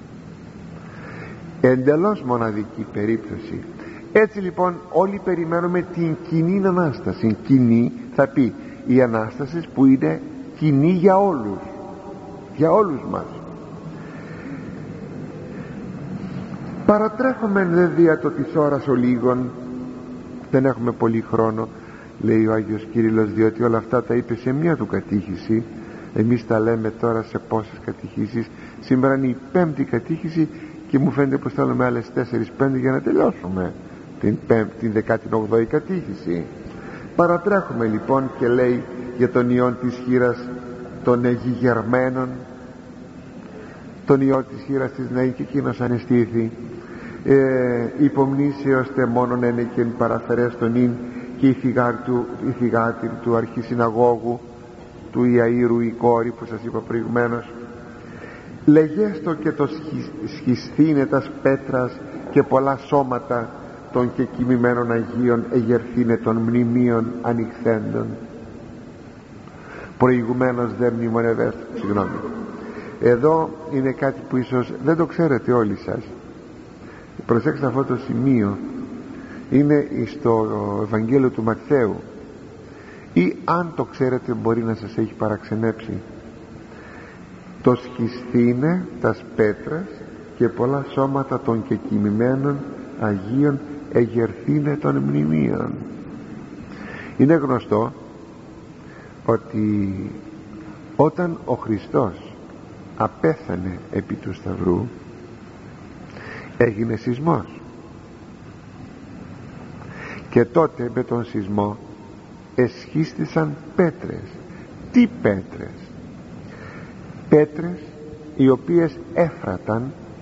εντελώς μοναδική περίπτωση. Έτσι λοιπόν όλοι περιμένουμε την κοινή Ανάσταση. Κοινή θα πει η Ανάσταση που είναι κοινή για όλους, για όλους μας. Παρατρέχουμε δε δια το της ώρας ολίγων, δεν έχουμε πολύ χρόνο, λέει ο Άγιος Κύριλλος, διότι όλα αυτά τα είπε σε μία του κατήχηση. Εμείς τα λέμε τώρα σε πόσες κατηχήσεις? Σήμερα είναι η πέμπτη κατήχηση και μου φαίνεται πως θέλουμε άλλες τέσσερις πέντε για να τελειώσουμε την, την δεκάτη όγδοη κατήχηση. Παρατρέχουμε λοιπόν και λέει για τον ιόν της χήρας των εγιγερμένων, τον ιόν της χήρας της νέη, και εκείνος ανεστήθη ε, υπομνήσεως τε μόνον ένεκεν παραφερές τον ίν, και η θυγάτη του, η θυγάτη του αρχισυναγώγου του Ιαΐρου η κόρη που σας είπα προηγουμένως. Λεγέστο και το σχισθήνε τας πέτρας και πολλά σώματα των και κοιμημένων Αγίων εγερθήνε των μνημείων ανοιχθέντων. Προηγουμένως δεν μνημονευέστε, συγγνώμη. Εδώ είναι κάτι που ίσως δεν το ξέρετε όλοι σας. Προσέξτε αυτό το σημείο. Είναι στο Ευαγγέλιο του Ματθαίου, ή αν το ξέρετε μπορεί να σας έχει παραξενέψει. Το σχισθήνε τας πέτρας και πολλά σώματα των κεκοιμημένων Αγίων εγερθήνε των μνημείων. Είναι γνωστό ότι όταν ο Χριστός απέθανε επί του Σταυρού έγινε σεισμός, και τότε με τον σεισμό εσχίστησαν πέτρες. Τι πέτρες? Πέτρες οι οποίες έφραταν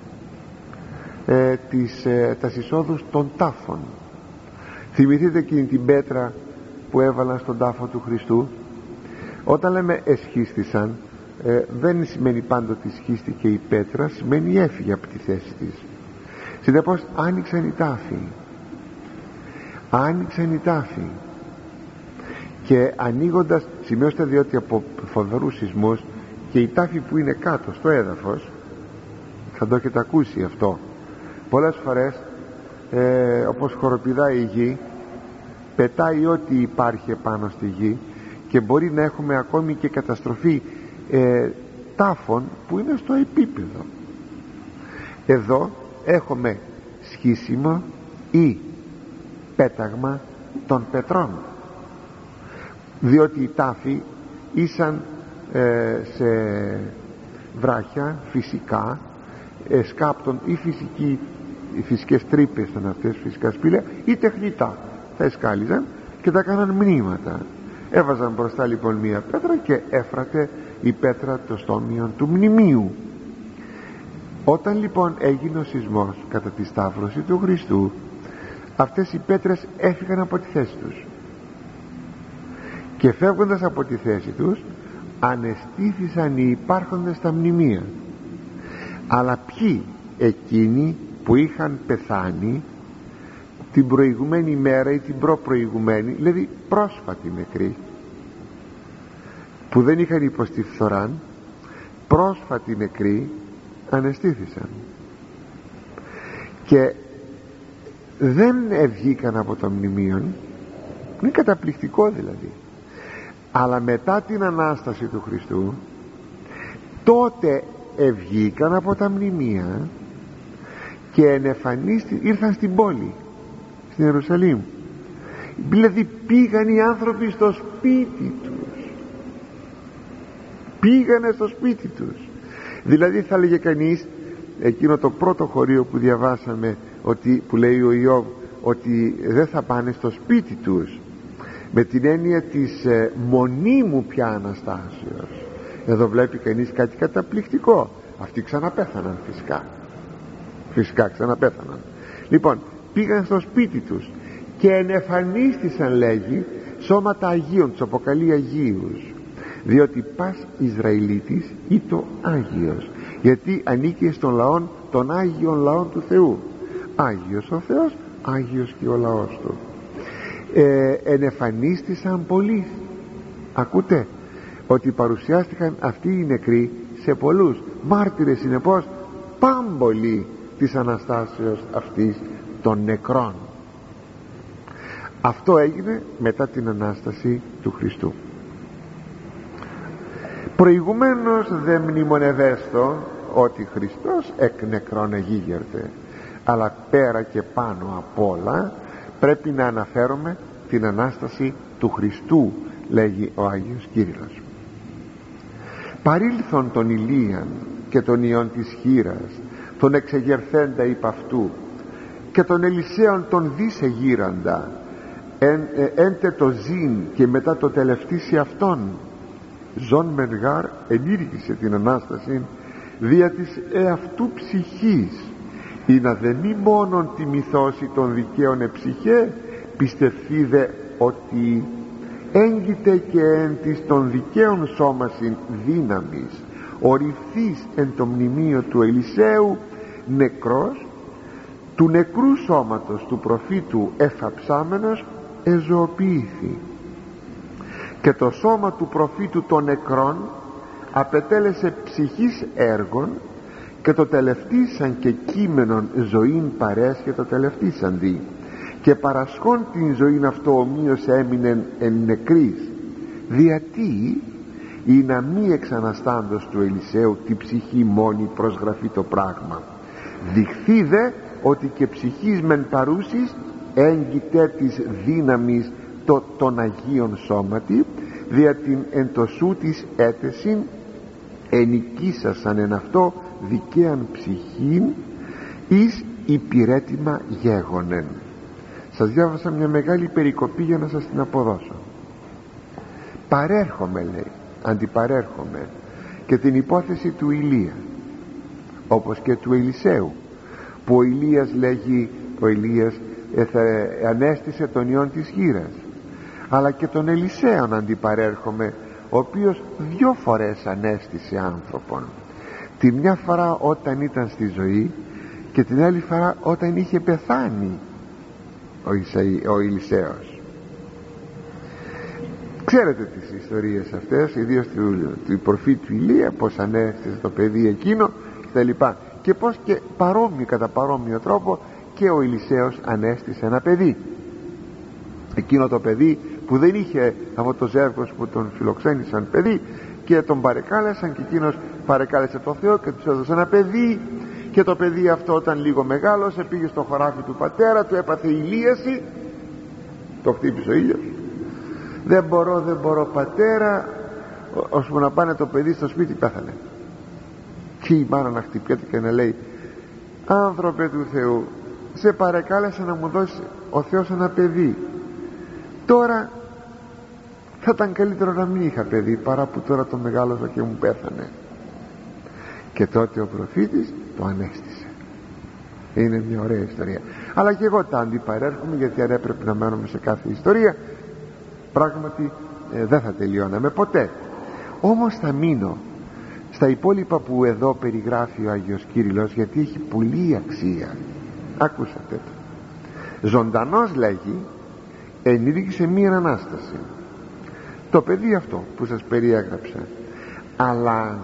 ε, τις, ε, τα εισόδους των τάφων. Θυμηθείτε εκείνη την πέτρα που έβαλαν στον τάφο του Χριστού. Όταν λέμε εσχίστησαν, ε, δεν σημαίνει πάντοτε σχίστηκε η πέτρα, σημαίνει έφυγε από τη θέση της. Συνεπώς άνοιξαν οι τάφοι, άνοιξαν οι τάφοι και ανοίγοντας, σημειώστε διότι από φοβερούς σεισμούς και οι τάφοι που είναι κάτω στο έδαφος, θα το έχετε ακούσει αυτό πολλές φορές, ε, όπως χοροπηδάει η γη, πετάει ό,τι υπάρχει επάνω στη γη, και μπορεί να έχουμε ακόμη και καταστροφή ε, τάφων που είναι στο επίπεδο. Εδώ έχουμε σχίσιμο ή πέταγμα των πετρών, διότι οι τάφοι ήσαν ε, σε βράχια φυσικά, ε, σκάπτων ή φυσικοί, οι φυσικές τρύπες ήταν αυτές, φυσικά σπήλαια, ή τεχνητά τα εσκάλιζαν και τα κάναν μνήματα. Έβαζαν μπροστά λοιπόν μία πέτρα και έφρατε η πέτρα το στόμιο του μνημείου. Όταν λοιπόν έγινε ο σεισμός κατά τη σταύρωση του Χριστού, αυτές οι πέτρες έφυγαν από τη θέση τους, και φεύγοντας από τη θέση τους ανεστήθησαν οι υπάρχοντες στα μνημεία. Αλλά ποιοι? Εκείνοι που είχαν πεθάνει την προηγουμένη μέρα ή την προπροηγουμένη, δηλαδή πρόσφατη νεκροί, που δεν είχαν υποστεί φθοράν, πρόσφατοι νεκροί ανεστήθησαν και δεν βγήκαν από το μνημείο. Είναι καταπληκτικό δηλαδή. Αλλά μετά την Ανάσταση του Χριστού, τότε ευγήκαν από τα μνημεία και ενεφανίστη, ήρθαν στην πόλη, στην Ιερουσαλήμ. Δηλαδή πήγαν οι άνθρωποι στο σπίτι τους, πήγανε στο σπίτι τους. Δηλαδή θα λέγε κανείς εκείνο το πρώτο χωρίο που διαβάσαμε, ότι, που λέει ο Ιώβ, ότι δεν θα πάνε στο σπίτι τους, με την έννοια της ε, μονίμου πια Αναστάσεως. Εδώ βλέπει κανείς κάτι καταπληκτικό. Αυτοί ξαναπέθαναν φυσικά, φυσικά ξαναπέθαναν. Λοιπόν, πήγαν στο σπίτι τους και ενεφανίστησαν, λέγει, σώματα Αγίων, τους αποκαλεί Αγίους, διότι πας Ισραηλίτης ή το Άγιος, γιατί ανήκει στον λαόν, των Άγιων λαών του Θεού. Άγιος ο Θεός, Άγιος και ο λαός του. ε, ενεφανίστησαν πολλοί. Ακούτε ότι παρουσιάστηκαν αυτοί οι νεκροί σε πολλούς, μάρτυρες συνεπώς πάμπολοι της Αναστάσεως αυτής των νεκρών. Αυτό έγινε μετά την Ανάσταση του Χριστού. Προηγουμένως δεν μνημονευέστο ότι Χριστός εκ νεκρών εγίγερται, αλλά πέρα και πάνω απ' όλα πρέπει να αναφέρουμε την Ανάσταση του Χριστού, λέγει ο Άγιος Κύριλλος. Παρήλθον τον Ηλίαν και τον ιόν της χήρας, τον εξεγερθέντα υπ' αυτού, και τον Ελισέον τον δίσε γύραντα εν, ε, έντε το ζήν και μετά το τελευταίο σε αυτόν ζων μεν γάρ ενήργησε την Ανάσταση δια της εαυτού ψυχής ή να δεν μη μόνον τη μυθώση των δικαίων εψυχέ πιστευθείτε ότι έγκυται και εν της των δικαίων σώμασιν δύναμης ορυφθείς εν το μνημείο του Ελισέου νεκρός του νεκρού σώματος του προφήτου εφαψάμενος εζωοποιήθη και το σώμα του προφήτου των νεκρών απετέλεσε ψυχής έργων και το τελευτήσαν και κείμενον ζωήν παρέσχε το τελευτήσαν δι και παρασχών την ζωήν αυτό ομοίως έμεινε εν νεκρής διατί ή να μη εξαναστάντος του Ελισέου τη ψυχή μόνη προσγραφεί το πράγμα διχθείδε ότι και ψυχής μεν παρούσης έγκυται της δύναμης το, των Αγίων σώματι δια την εν το σου της έτεσιν ενικήσασαν εν αυτό δικαίαν ψυχήν εις υπηρέτημα γέγονεν. Σας διάβασα μια μεγάλη περικοπή για να σας την αποδώσω. Παρέρχομαι, λέει, αντιπαρέρχομαι και την υπόθεση του Ηλία όπως και του Ελισέου, που ο Ηλίας λέγει, ο Ηλίας ε, ανέστησε τον ιόν της χήρας, αλλά και τον Ελισέον αντιπαρέρχομαι, ο οποίος δυο φορές ανέστησε άνθρωπον, τη μια φορά όταν ήταν στη ζωή και την άλλη φορά όταν είχε πεθάνει ο, Ισαΐ, ο Ελισέος. Ξέρετε τις ιστορίες αυτές, ιδίως του, του προφήτου Ηλία, πως ανέστησε το παιδί εκείνο κτλ, και πως και παρόμοιο, κατά παρόμοιο τρόπο και ο Ελισέος ανέστησε ένα παιδί, εκείνο το παιδί που δεν είχε από το ζεύγος που τον φιλοξένησαν παιδί και τον παρεκάλεσαν, και εκείνος παρεκάλεσε το Θεό και τους έδωσε ένα παιδί, και το παιδί αυτό όταν λίγο μεγάλωσε πήγε στο χωράφι του πατέρα του, έπαθε ηλίαση, το χτύπησε ο ήλιος, δεν μπορώ δεν μπορώ πατέρα, ώσπου να πάνε το παιδί στο σπίτι πέθανε. Και η μάνα να χτυπιέται και να λέει, άνθρωπε του Θεού, σε παρεκάλεσα να μου δώσει ο Θεός ένα παιδί, τώρα θα ήταν καλύτερο να μην είχα παιδί παρά που τώρα το μεγάλωσα και μου πέθανε. Και τότε ο προφήτης το ανέστησε. Είναι μια ωραία ιστορία, αλλά και εγώ τα αντιπαρέρχομαι, γιατί αν έπρεπε να μένουμε σε κάθε ιστορία πράγματι ε, δεν θα τελειώναμε ποτέ. Όμως θα μείνω στα υπόλοιπα που εδώ περιγράφει ο Άγιος Κύριλλος, γιατί έχει πολύ αξία. Ακούσατε το. Ζωντανός, λέγει, ενήργησε μία Ανάσταση, το παιδί αυτό που σας περιέγραψα, αλλά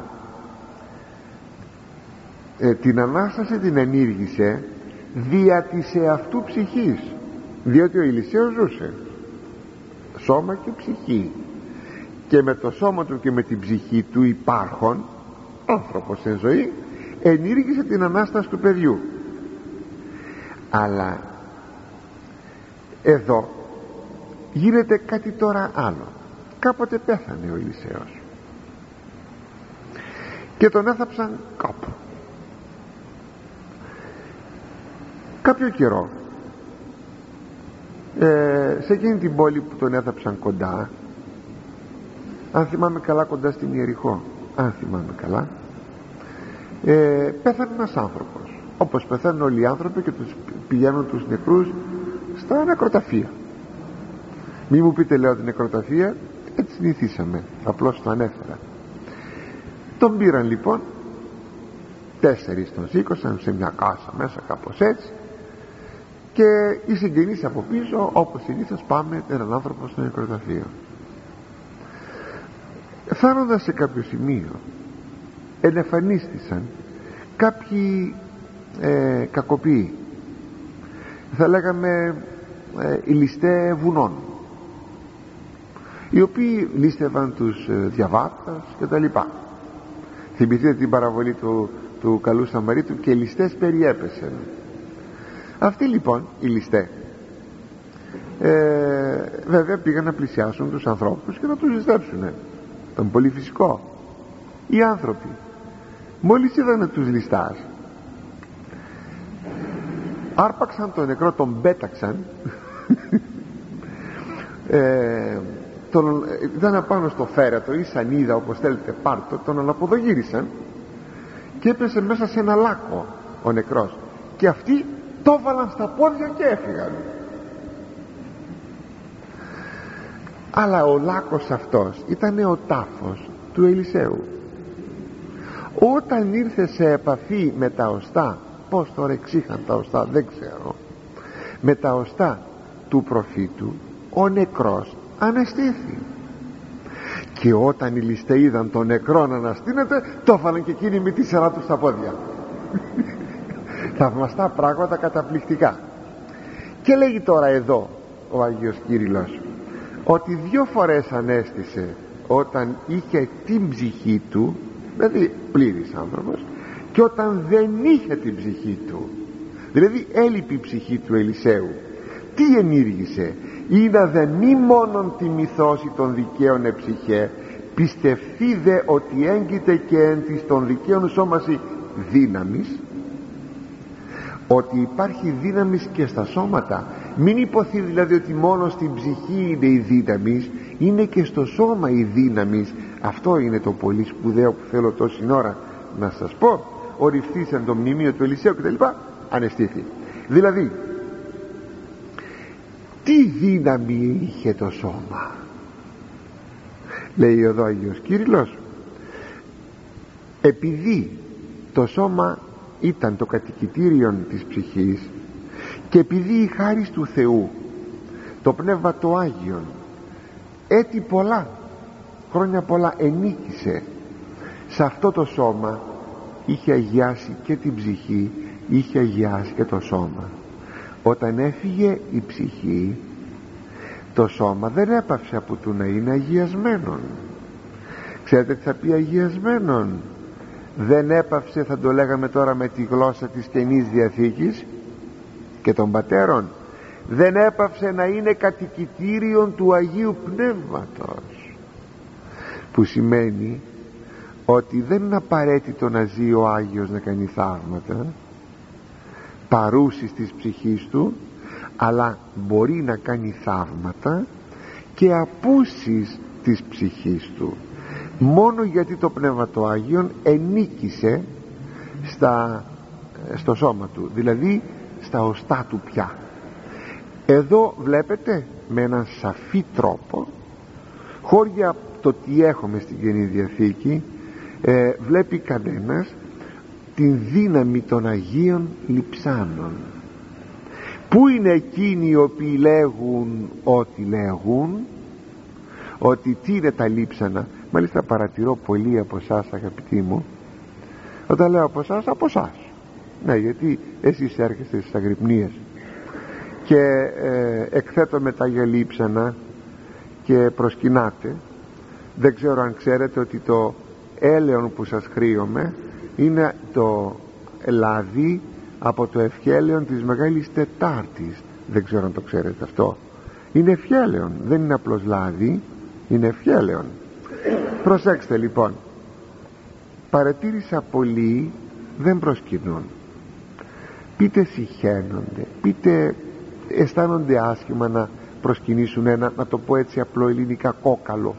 ε, την Ανάσταση την ενήργησε δια της εαυτού ψυχής, διότι ο Ελισέος ζούσε σώμα και ψυχή, και με το σώμα του και με την ψυχή του υπάρχον άνθρωπος εν ζωή ενήργησε την Ανάσταση του παιδιού. Αλλά εδώ γίνεται κάτι τώρα άλλο. Κάποτε πέθανε ο Ελισέος και τον έθαψαν κάπου. Κάποιο καιρό ε, σε εκείνη την πόλη που τον έθαψαν κοντά, αν θυμάμαι καλά, κοντά στην Ιεριχώ, αν θυμάμαι καλά, ε, πέθανε ένας άνθρωπος, όπως πεθαίνουν όλοι οι άνθρωποι και τους πηγαίνουν τους νεκρούς στα νεκροταφεία. Μη μου πείτε, λέω, την νεκροταφεία, έτσι συνηθίσαμε, απλώς το ανέφερα. Τον πήραν λοιπόν, τέσσερις τον σήκωσαν σε μια κάσα μέσα, κάπως έτσι, και οι συγγενείς από πίσω, όπως συνήθως πάμε έναν άνθρωπο στο νεκροταφείο. Φτάνοντας σε κάποιο σημείο ενεφανίστησαν κάποιοι ε, κακοποιοί, θα λέγαμε ε, οι ληστέ βουνών, οι οποίοι λίστευαν τους ε, διαβάτας και τα λοιπά. Θυμηθείτε την παραβολή του, του καλού Σαμαρίτου, και οι ληστές περιέπεσαν. Αυτοί λοιπόν οι ληστέ ε, βέβαια πήγαν να πλησιάσουν τους ανθρώπους και να τους ληστέψουν. Ήταν πολύ φυσικό. Οι άνθρωποι μόλις είδανε τους ληστάς, άρπαξαν τον νεκρό, τον πέταξαν ε, τον, ήταν απάνω στο φέρετο ή σανίδα, όπως θέλετε πάρτο, τον αναποδογύρισαν και έπεσε μέσα σε ένα λάκκο ο νεκρός, και αυτοί το βάλαν στα πόδια και έφυγαν. Αλλά ο λάκκος αυτός ήταν ο τάφος του Ελισέου. Όταν ήρθε σε επαφή με τα οστά, πως τώρα εξήχαν τα οστά δεν ξέρω, με τα οστά του προφήτου, ο νεκρός αναστήθη. Και όταν οι ληστέοι είδαν τον νεκρό να αναστήνεται, το έφαλαν και εκείνοι με τη σειρά του στα πόδια. Θαυμαστά πράγματα, καταπληκτικά. Και λέγει τώρα εδώ ο Άγιος Κύριλλος ότι δύο φορές ανέστησε όταν είχε την ψυχή του, δηλαδή πλήρης άνθρωπος, και όταν δεν είχε την ψυχή του, δηλαδή έλειπε η ψυχή του Ελισέου. Τι ενήργησε? Είδα δε μη μόνον τη μυθώση των δικαίων εψυχέ, πιστευθεί δε ότι έγκυται και εν της των δικαίων σώμαση δύναμης, ότι υπάρχει δύναμης και στα σώματα. Μην υποθεί δηλαδή ότι μόνο στην ψυχή είναι η δύναμης, είναι και στο σώμα η δύναμης. Αυτό είναι το πολύ σπουδαίο που θέλω τόση ώρα να σας πω. Ορυφθήσαν το μνημείο του Ελισέου και τα λοιπά, ανεστήθη. Δηλαδή τι δύναμη είχε το σώμα? Λέει εδώ ο Άγιος Κύριλλος, επειδή το σώμα ήταν το κατοικητήριο της ψυχής και επειδή η χάρις του Θεού, το Πνεύμα το Άγιον, έτη πολλά, χρόνια πολλά ενίκησε σε αυτό το σώμα, είχε αγιάσει και την ψυχή, είχε αγιάσει και το σώμα. Όταν έφυγε η ψυχή, το σώμα δεν έπαυσε από του να είναι αγιασμένον. Ξέρετε τι θα πει αγιασμένον? Δεν έπαυσε, θα το λέγαμε τώρα με τη γλώσσα της Καινής Διαθήκης και των πατέρων, δεν έπαυσε να είναι κατοικητήριον του Αγίου Πνεύματος, που σημαίνει ότι δεν είναι απαραίτητο να ζει ο Άγιος να κάνει θαύματα παρούσης της ψυχής του, αλλά μπορεί να κάνει θαύματα και απούσης της ψυχής του, μόνο γιατί το Πνεύμα το Άγιον ενίκησε στα, στο σώμα του, δηλαδή στα οστά του πια. Εδώ βλέπετε με έναν σαφή τρόπο, χώρια το τι έχουμε στην Καινή Διαθήκη, ε, βλέπει κανένας την δύναμη των Αγίων Λειψάνων. Πού είναι εκείνοι οι οποίοι λέγουν ότι λέγουν ότι τι είναι τα λείψανα? Μάλιστα παρατηρώ πολλοί από εσάς, αγαπητοί μου, όταν λέω από εσάς, από εσάς, ναι, γιατί εσείς έρχεστε στις αγρυπνίες και ε, εκθέτω μετά για λείψανα και προσκυνάτε. Δεν ξέρω αν ξέρετε ότι το έλεον που σας χρείομαι είναι το λάδι από το ευχέλεον της Μεγάλης Τετάρτης. Δεν ξέρω αν το ξέρετε αυτό. Είναι ευχέλεον, δεν είναι απλώς λάδι, είναι ευχέλεον. Προσέξτε λοιπόν, παρατήρησα πολλοί δεν προσκυνούν, πείτε συχαίνονται, πείτε αισθάνονται άσχημα να προσκυνήσουν ένα, να το πω έτσι απλό ελληνικά, κόκαλο.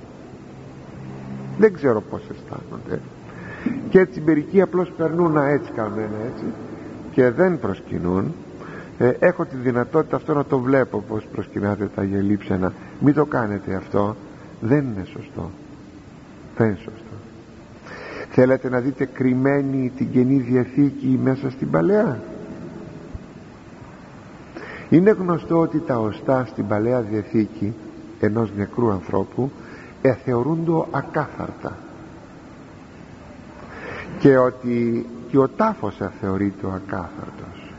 Δεν ξέρω πως αισθάνονται, και έτσι μερικοί απλώς περνούν να έτσι κάνουν ένα έτσι και δεν προσκυνούν. ε, έχω τη δυνατότητα αυτό να το βλέπω πως προσκυνάτε τα γελίψανα. Μην το κάνετε αυτό, δεν είναι σωστό, δεν είναι σωστό. Θέλετε να δείτε κρυμμένη την Καινή Διαθήκη μέσα στην Παλαιά? Είναι γνωστό ότι τα οστά στην Παλαιά Διαθήκη ενός νεκρού ανθρώπου εθεωρούνται ακάθαρτα, και ότι και ο τάφος αθεωρείται ο ακάθαρτος.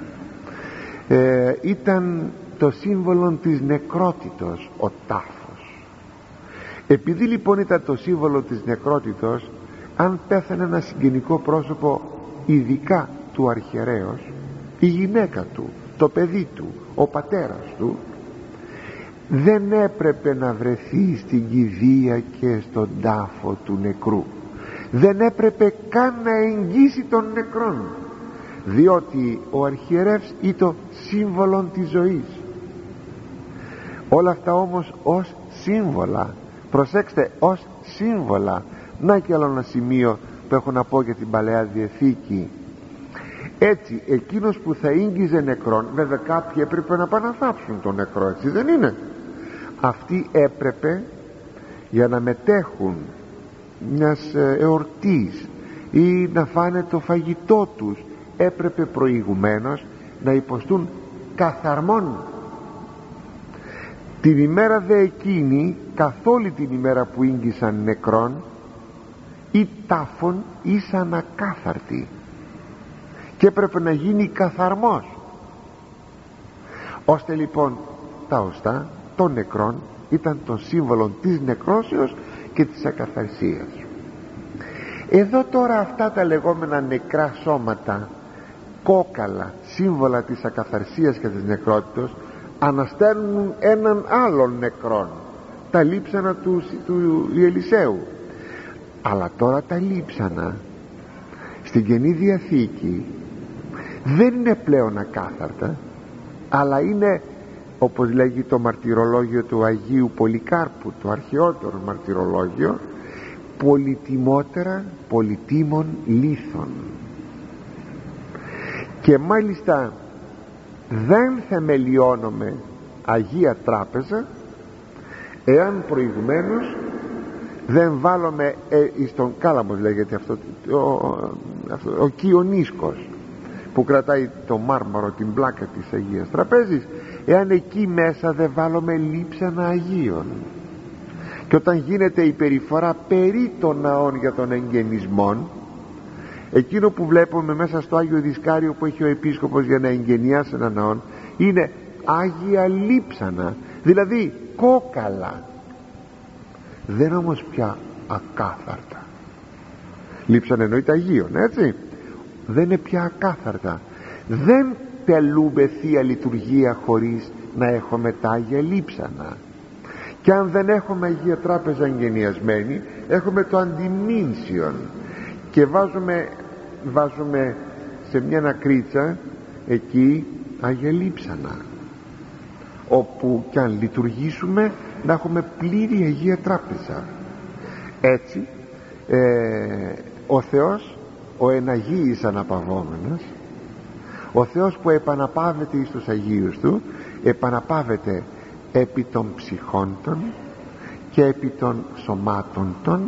ε, ήταν το σύμβολο της νεκρότητος ο τάφος. Επειδή λοιπόν ήταν το σύμβολο της νεκρότητος, αν πέθανε ένα συγγενικό πρόσωπο, ειδικά του αρχιερέως, η γυναίκα του, το παιδί του, ο πατέρας του, δεν έπρεπε να βρεθεί στην κηδεία και στον τάφο του νεκρού. Δεν έπρεπε καν να εγγύσει τον νεκρόν. διότι ο αρχιερεύς είναι το σύμβολο της ζωής. Όλα αυτά όμως ως σύμβολα, προσέξτε, ως σύμβολα. Να και άλλο ένα σημείο που έχω να πω για την Παλαιά Διαθήκη. Έτσι εκείνος που θα ήγγιζε νεκρόν, βέβαια κάποιοι έπρεπε να πάνε να θάψουν τον νεκρό, έτσι δεν είναι? Αυτοί έπρεπε, για να μετέχουν μιας εορτής ή να φάνε το φαγητό τους, έπρεπε προηγουμένως να υποστούν καθαρμόν. Την ημέρα δε εκείνη, καθ' όλη την ημέρα που ήγγισαν νεκρόν, ή τάφων ήσαν ακάθαρτοι, και έπρεπε να γίνει καθαρμός, ώστε λοιπόν τα οστά των νεκρών ήταν το σύμβολο της νεκρόσεως και της ακαθαρσίας. Εδώ τώρα αυτά τα λεγόμενα νεκρά σώματα, κόκαλα, σύμβολα της ακαθαρσίας και της νεκρότητος, αναστέλνουν έναν άλλον νεκρόν, τα λείψανα του, του Ελισέου. Αλλά τώρα τα λείψανα στην Καινή Διαθήκη δεν είναι πλέον ακάθαρτα, αλλά είναι, όπως λέγει το μαρτυρολόγιο του Αγίου Πολυκάρπου, το αρχαιότερο μαρτυρολόγιο, πολυτιμότερα πολυτίμων λίθων. Και μάλιστα δεν θεμελιώνομαι Αγία Τράπεζα εάν προηγουμένως δεν βάλουμε ε, στον κάλαμος, λέγεται αυτό, ο, αυτό, ο Κιονίσκος που κρατάει το μάρμαρο, την πλάκα της Αγίας Τραπέζης, εάν εκεί μέσα δεν βάλουμε λείψανα Αγίων. Και όταν γίνεται η περιφορά περί των ναών για τον εγγενισμό, εκείνο που βλέπουμε μέσα στο Άγιο Δισκάριο που έχει ο επίσκοπος για να εγγενιάσει έναν ναό, είναι Άγια λείψανα, δηλαδή κόκαλα, δεν όμως πια ακάθαρτα. Λείψανα εννοείται Αγίων, έτσι, δεν είναι πια ακάθαρτα. Δεν τελούμε Θεία Λειτουργία χωρίς να έχουμε τα Άγια λείψανα. Και αν δεν έχουμε Αγία Τράπεζα εγγενιασμένη, έχουμε το αντιμήνσιον και βάζουμε, βάζουμε σε μια ακρίτσα εκεί Άγια λείψανα, όπου κι αν λειτουργήσουμε να έχουμε πλήρη Αγία Τράπεζα. Έτσι ε, ο Θεός, ο εν Αγίης αναπαυόμενος, ο Θεός που επαναπάβεται εις τους Αγίους Του, επαναπάβεται επί των ψυχών των και επί των σωμάτων των.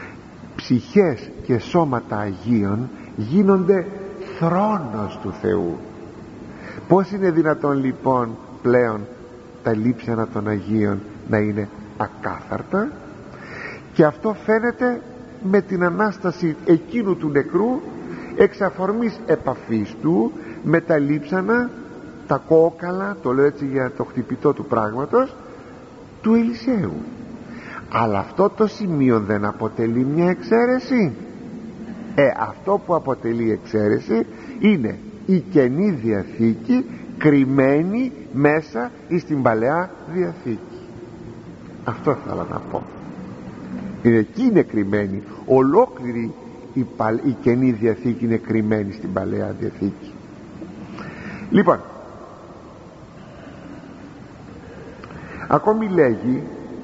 Ψυχές και σώματα Αγίων γίνονται θρόνος του Θεού. Πώς είναι δυνατόν λοιπόν πλέον τα λείψανα των Αγίων να είναι ακάθαρτα? Και αυτό φαίνεται με την Ανάσταση εκείνου του νεκρού, εξ αφορμής επαφής του με τα λείψανα, τα κόκαλα, το λέω έτσι για το χτυπητό του πράγματος, του Ελισέου. Αλλά αυτό το σημείο δεν αποτελεί μια εξαίρεση. Ε, αυτό που αποτελεί εξαίρεση είναι η Καινή Διαθήκη κρυμμένη μέσα στην Παλαιά Διαθήκη. Αυτό θέλω να πω. Είναι, εκεί είναι κρυμμένη. Ολόκληρη η, παλ, η Καινή Διαθήκη είναι κρυμμένη στην Παλαιά Διαθήκη. Λοιπόν, ακόμη λέγει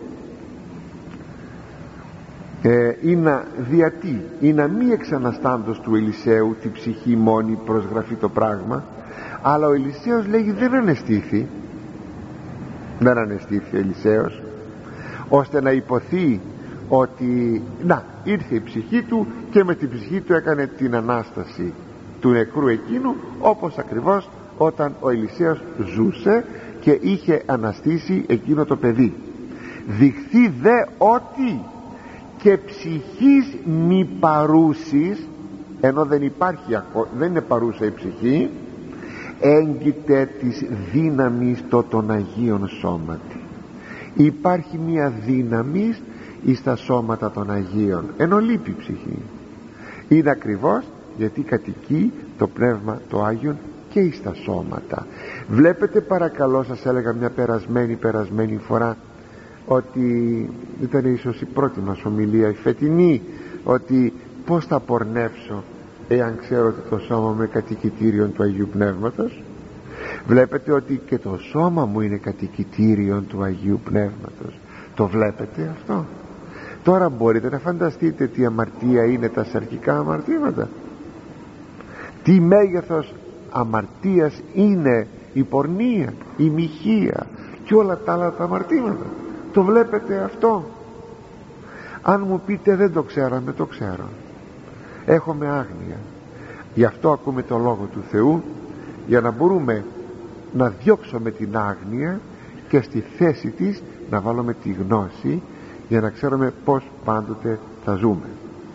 ε, ή να διατί ή να μη εξαναστάντος του Ελισέου τη ψυχή μόνη προσγραφεί το πράγμα. Αλλά ο Ελισέος λέγει δεν αναισθήθη, δεν αναισθήθη ο Ελισέος, ώστε να υποθεί ότι να ήρθε η ψυχή του και με την ψυχή του έκανε την Ανάσταση του νεκρού εκείνου, όπως ακριβώς όταν ο Ελισέος ζούσε και είχε αναστήσει εκείνο το παιδί. Διχθεί δε ότι και ψυχής μη παρούσης, ενώ δεν υπάρχει, δεν είναι παρούσα η ψυχή, έγκυται της δύναμης το των Αγίων σώματι. Υπάρχει μια δύναμη εις τα σώματα των Αγίων, ενώ λείπει η ψυχή. Είναι ακριβώς γιατί κατοικεί το Πνεύμα το Άγιον και εις τα σώματα. Βλέπετε, παρακαλώ, σας έλεγα μια περασμένη περασμένη φορά, ότι ήταν ίσως η πρώτη μας ομιλία, η φετινή, ότι πως θα πορνεύσω εάν ξέρω ότι το σώμα μου είναι κατοικητήριον του Αγίου Πνεύματος? Βλέπετε ότι και το σώμα μου είναι κατοικητήριον του Αγίου Πνεύματος. Το βλέπετε αυτό? Τώρα μπορείτε να φανταστείτε τι αμαρτία είναι τα σαρκικά αμαρτήματα, τι μέγεθος αμαρτίας είναι η πορνεία, η μοιχεία και όλα τα άλλα τα αμαρτήματα. Το βλέπετε αυτό? Αν μου πείτε δεν το ξέραμε, το ξέρω. Έχουμε άγνοια. Γι' αυτό ακούμε το Λόγο του Θεού, για να μπορούμε να διώξουμε την άγνοια και στη θέση της να βάλουμε τη γνώση, για να ξέρουμε πως πάντοτε θα ζούμε.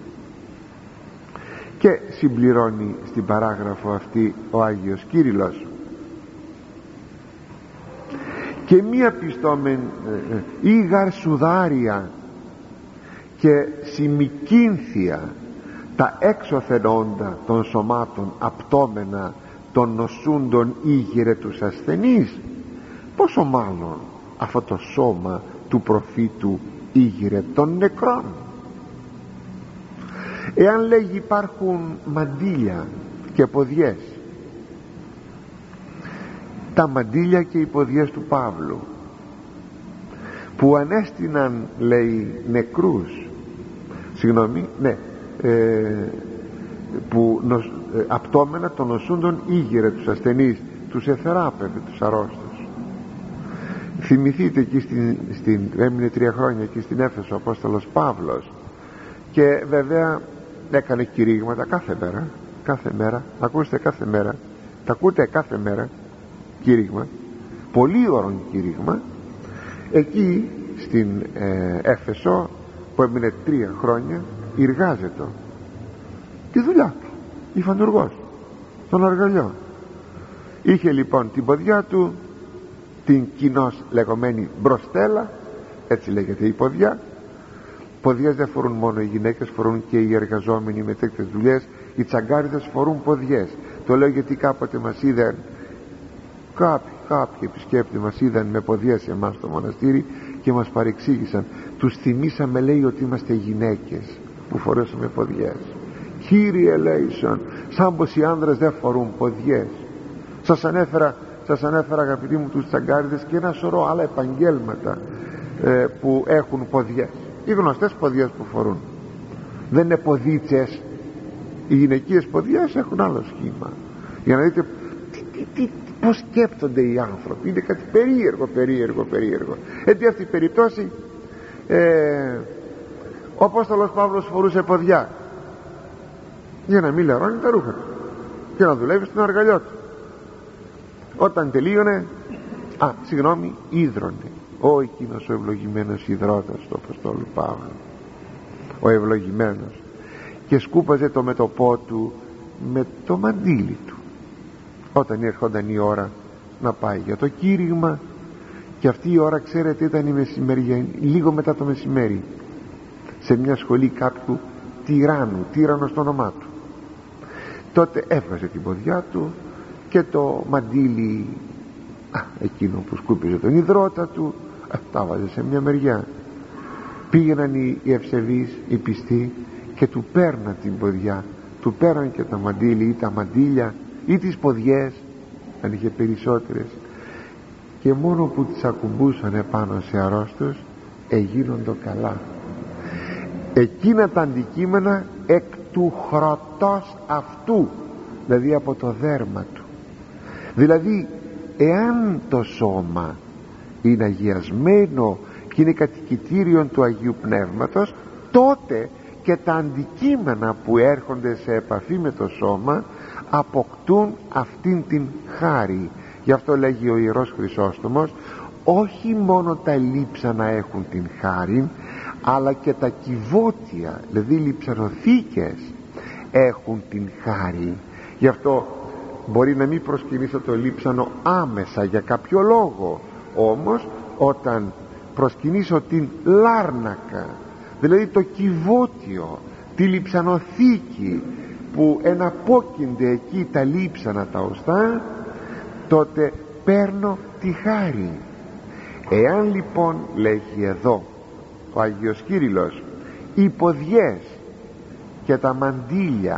Και συμπληρώνει στην παράγραφο αυτή ο Άγιος Κύριλλος: και μία πιστόμεν ήγαρ σουδάρια και σημικίνθια τα έξωθεν όντα των σωμάτων απτώμενα των νοσούντων ήγηρε τους ασθενείς, πόσο μάλλον αυτό το σώμα του προφήτου ήγηρε των νεκρών. Εάν λέγει υπάρχουν μαντήλια και ποδιές, τα μαντήλια και οι ποδιές του Παύλου που ανέστηναν, λέει, νεκρούς, συγγνώμη, ναι, ε, που νοσ, ε, απτώμενα των νοσούντων ήγηρε τους ασθενείς, τους εθεράπευε τους αρρώστους. Θυμηθείτε εκεί στην, στην, έμεινε τρία χρόνια εκεί στην Έφεσο ο Απόστολος Παύλος, και βέβαια έκανε κηρύγματα κάθε μέρα, κάθε μέρα, ακούστε, κάθε μέρα, τα ακούτε κάθε μέρα κήρυγμα, πολύ ωραίο κήρυγμα εκεί στην ε, Έφεσο που έμεινε τρία χρόνια. Εργάζεται τη δουλειά του, υφαντουργός των αργαλιών. Είχε λοιπόν την ποδιά του την κοινώς λεγόμενη μπροστέλα, έτσι λέγεται η ποδιά. Ποδιές δεν φορούν μόνο οι γυναίκες, φορούν και οι εργαζόμενοι με τέτοιες δουλειές. Οι τσαγκάριδες φορούν ποδιές. Το λέω γιατί κάποτε μας είδαν κάποιοι, κάποιοι επισκέπτες μας είδαν με ποδιές εμάς στο μοναστήρι και μας παρεξήγησαν. Τους θυμήσαμε, λέει, ότι είμαστε γυναίκες που φορέσαμε ποδιές. Κύριε, λέει, σαν πως οι άνδρες δεν φορούν ποδιές. Σας ανέφερα, σας ανέφερα αγαπητοί μου τους τσαγκάριδες και ένα σωρό άλλα επαγγέλματα ε, που έχουν ποδιές. Οι γνωστές ποδιές που φορούν δεν είναι ποδίτσες. Οι γυναικείες ποδιές έχουν άλλο σχήμα, για να δείτε τι, τι, τι, πως σκέπτονται οι άνθρωποι. Είναι κάτι περίεργο, περίεργο, περίεργο. Έτσι αυτή η περιπτώση ε, ο Απόστολος Παύλος φορούσε ποδιά για να μην λερώνει τα ρούχα του και να δουλεύει στον αργαλιό του. Όταν τελείωνε, α, συγγνώμη, ίδρωνε. Ο εκείνος ο ευλογημένος υδρότας του Αποστόλου Παύλου, ο ευλογημένος, και σκούπαζε το μέτωπό του με το μαντίλι του όταν έρχονταν η ώρα να πάει για το κήρυγμα. Και αυτή η ώρα, ξέρετε, ήταν η μεσημεριά, λίγο μετά το μεσημέρι, σε μια σχολή κάποιου τυράννου, τύραννο στο όνομά του. Τότε έβγαζε την ποδιά του και το μαντίλι, α, εκείνο που σκούπιζε τον υδρότα του, α, τα βάζε σε μια μεριά. Πήγαιναν οι, οι ευσεβείς, οι πιστοί, και του παίρναν την ποδιά, του παίρναν και τα μαντίλι ή τα μαντίλια ή τις ποδιές, αν είχε περισσότερες, και μόνο που τις ακουμπούσαν επάνω σε αρρώστους εγίνοντο καλά. Εκείνα τα αντικείμενα εκ του χρωτός αυτού, δηλαδή από το δέρμα του. Δηλαδή, εάν το σώμα είναι αγιασμένο και είναι κατοικητήριον του Αγίου Πνεύματος, τότε και τα αντικείμενα που έρχονται σε επαφή με το σώμα αποκτούν αυτήν την χάρη. Γι' αυτό λέγει ο Ιερός Χρυσόστομος, όχι μόνο τα λείψανα έχουν την χάρη, αλλά και τα κυβότια, δηλαδή λειψανοθήκες, έχουν την χάρη. Γι' αυτό μπορεί να μην προσκυνήσω το λείψανο άμεσα για κάποιο λόγο, όμως όταν προσκυνήσω την λάρνακα, δηλαδή το κυβότιο, τη λειψανοθήκη που εναπόκεινται εκεί τα λείψανα τα οστά, τότε παίρνω τη χάρη. Εάν λοιπόν, λέγει εδώ ο Άγιος Κύριλλος, οι ποδιές και τα μαντήλια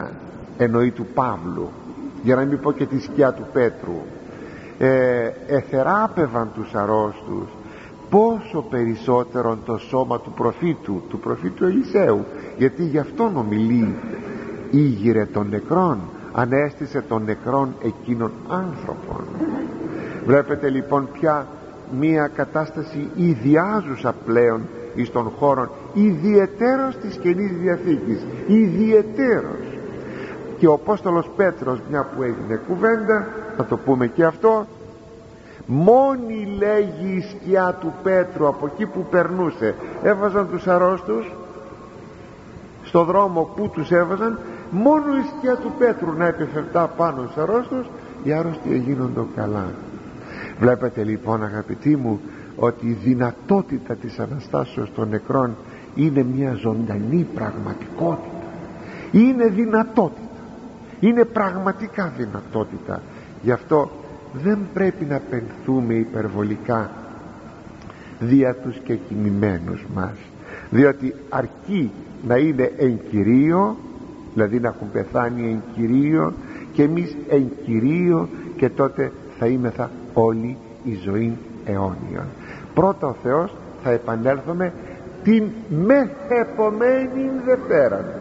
εννοεί του Παύλου, για να μην πω και τη σκιά του Πέτρου, ε, εθεράπευαν τους αρρώστους, πόσο περισσότερον το σώμα του προφήτου, του προφήτου Ελισέου, γιατί γι' αυτόν ομιλεί, ήγηρε των νεκρών, ανέστησε των νεκρών εκείνων άνθρωπων. Βλέπετε λοιπόν πια μία κατάσταση ιδιάζουσα πλέον εις των χώρων, ιδιαιτέρως της Καινής Διαθήκης, ιδιαιτέρως. Και ο Απόστολος Πέτρος, μια που έγινε κουβέντα, θα το πούμε και αυτό, μόνη λέγει η σκιά του Πέτρου από εκεί που περνούσε, έβαζαν τους αρρώστους στο δρόμο που τους έβαζαν, μόνο η σκιά του Πέτρου να επιφερτά πάνω στους αρρώστους, οι άρρωστοι έγινονται καλά. Βλέπετε λοιπόν, αγαπητοί μου, ότι η δυνατότητα της Αναστάσεως των νεκρών είναι μια ζωντανή πραγματικότητα, είναι δυνατότητα, είναι πραγματικά δυνατότητα. Γι' αυτό δεν πρέπει να πενθούμε υπερβολικά δια τους κεκοιμημένους μας, διότι αρκεί να είναι εν Κυρίω, δηλαδή να έχουν πεθάνει εν Κυρίω και εμείς εν Κυρίω, και τότε θα είμεθα όλη η ζωή αιώνιον. Πρώτα ο Θεός θα επανέλθουμε την μεθεπομένη Δευτέρα.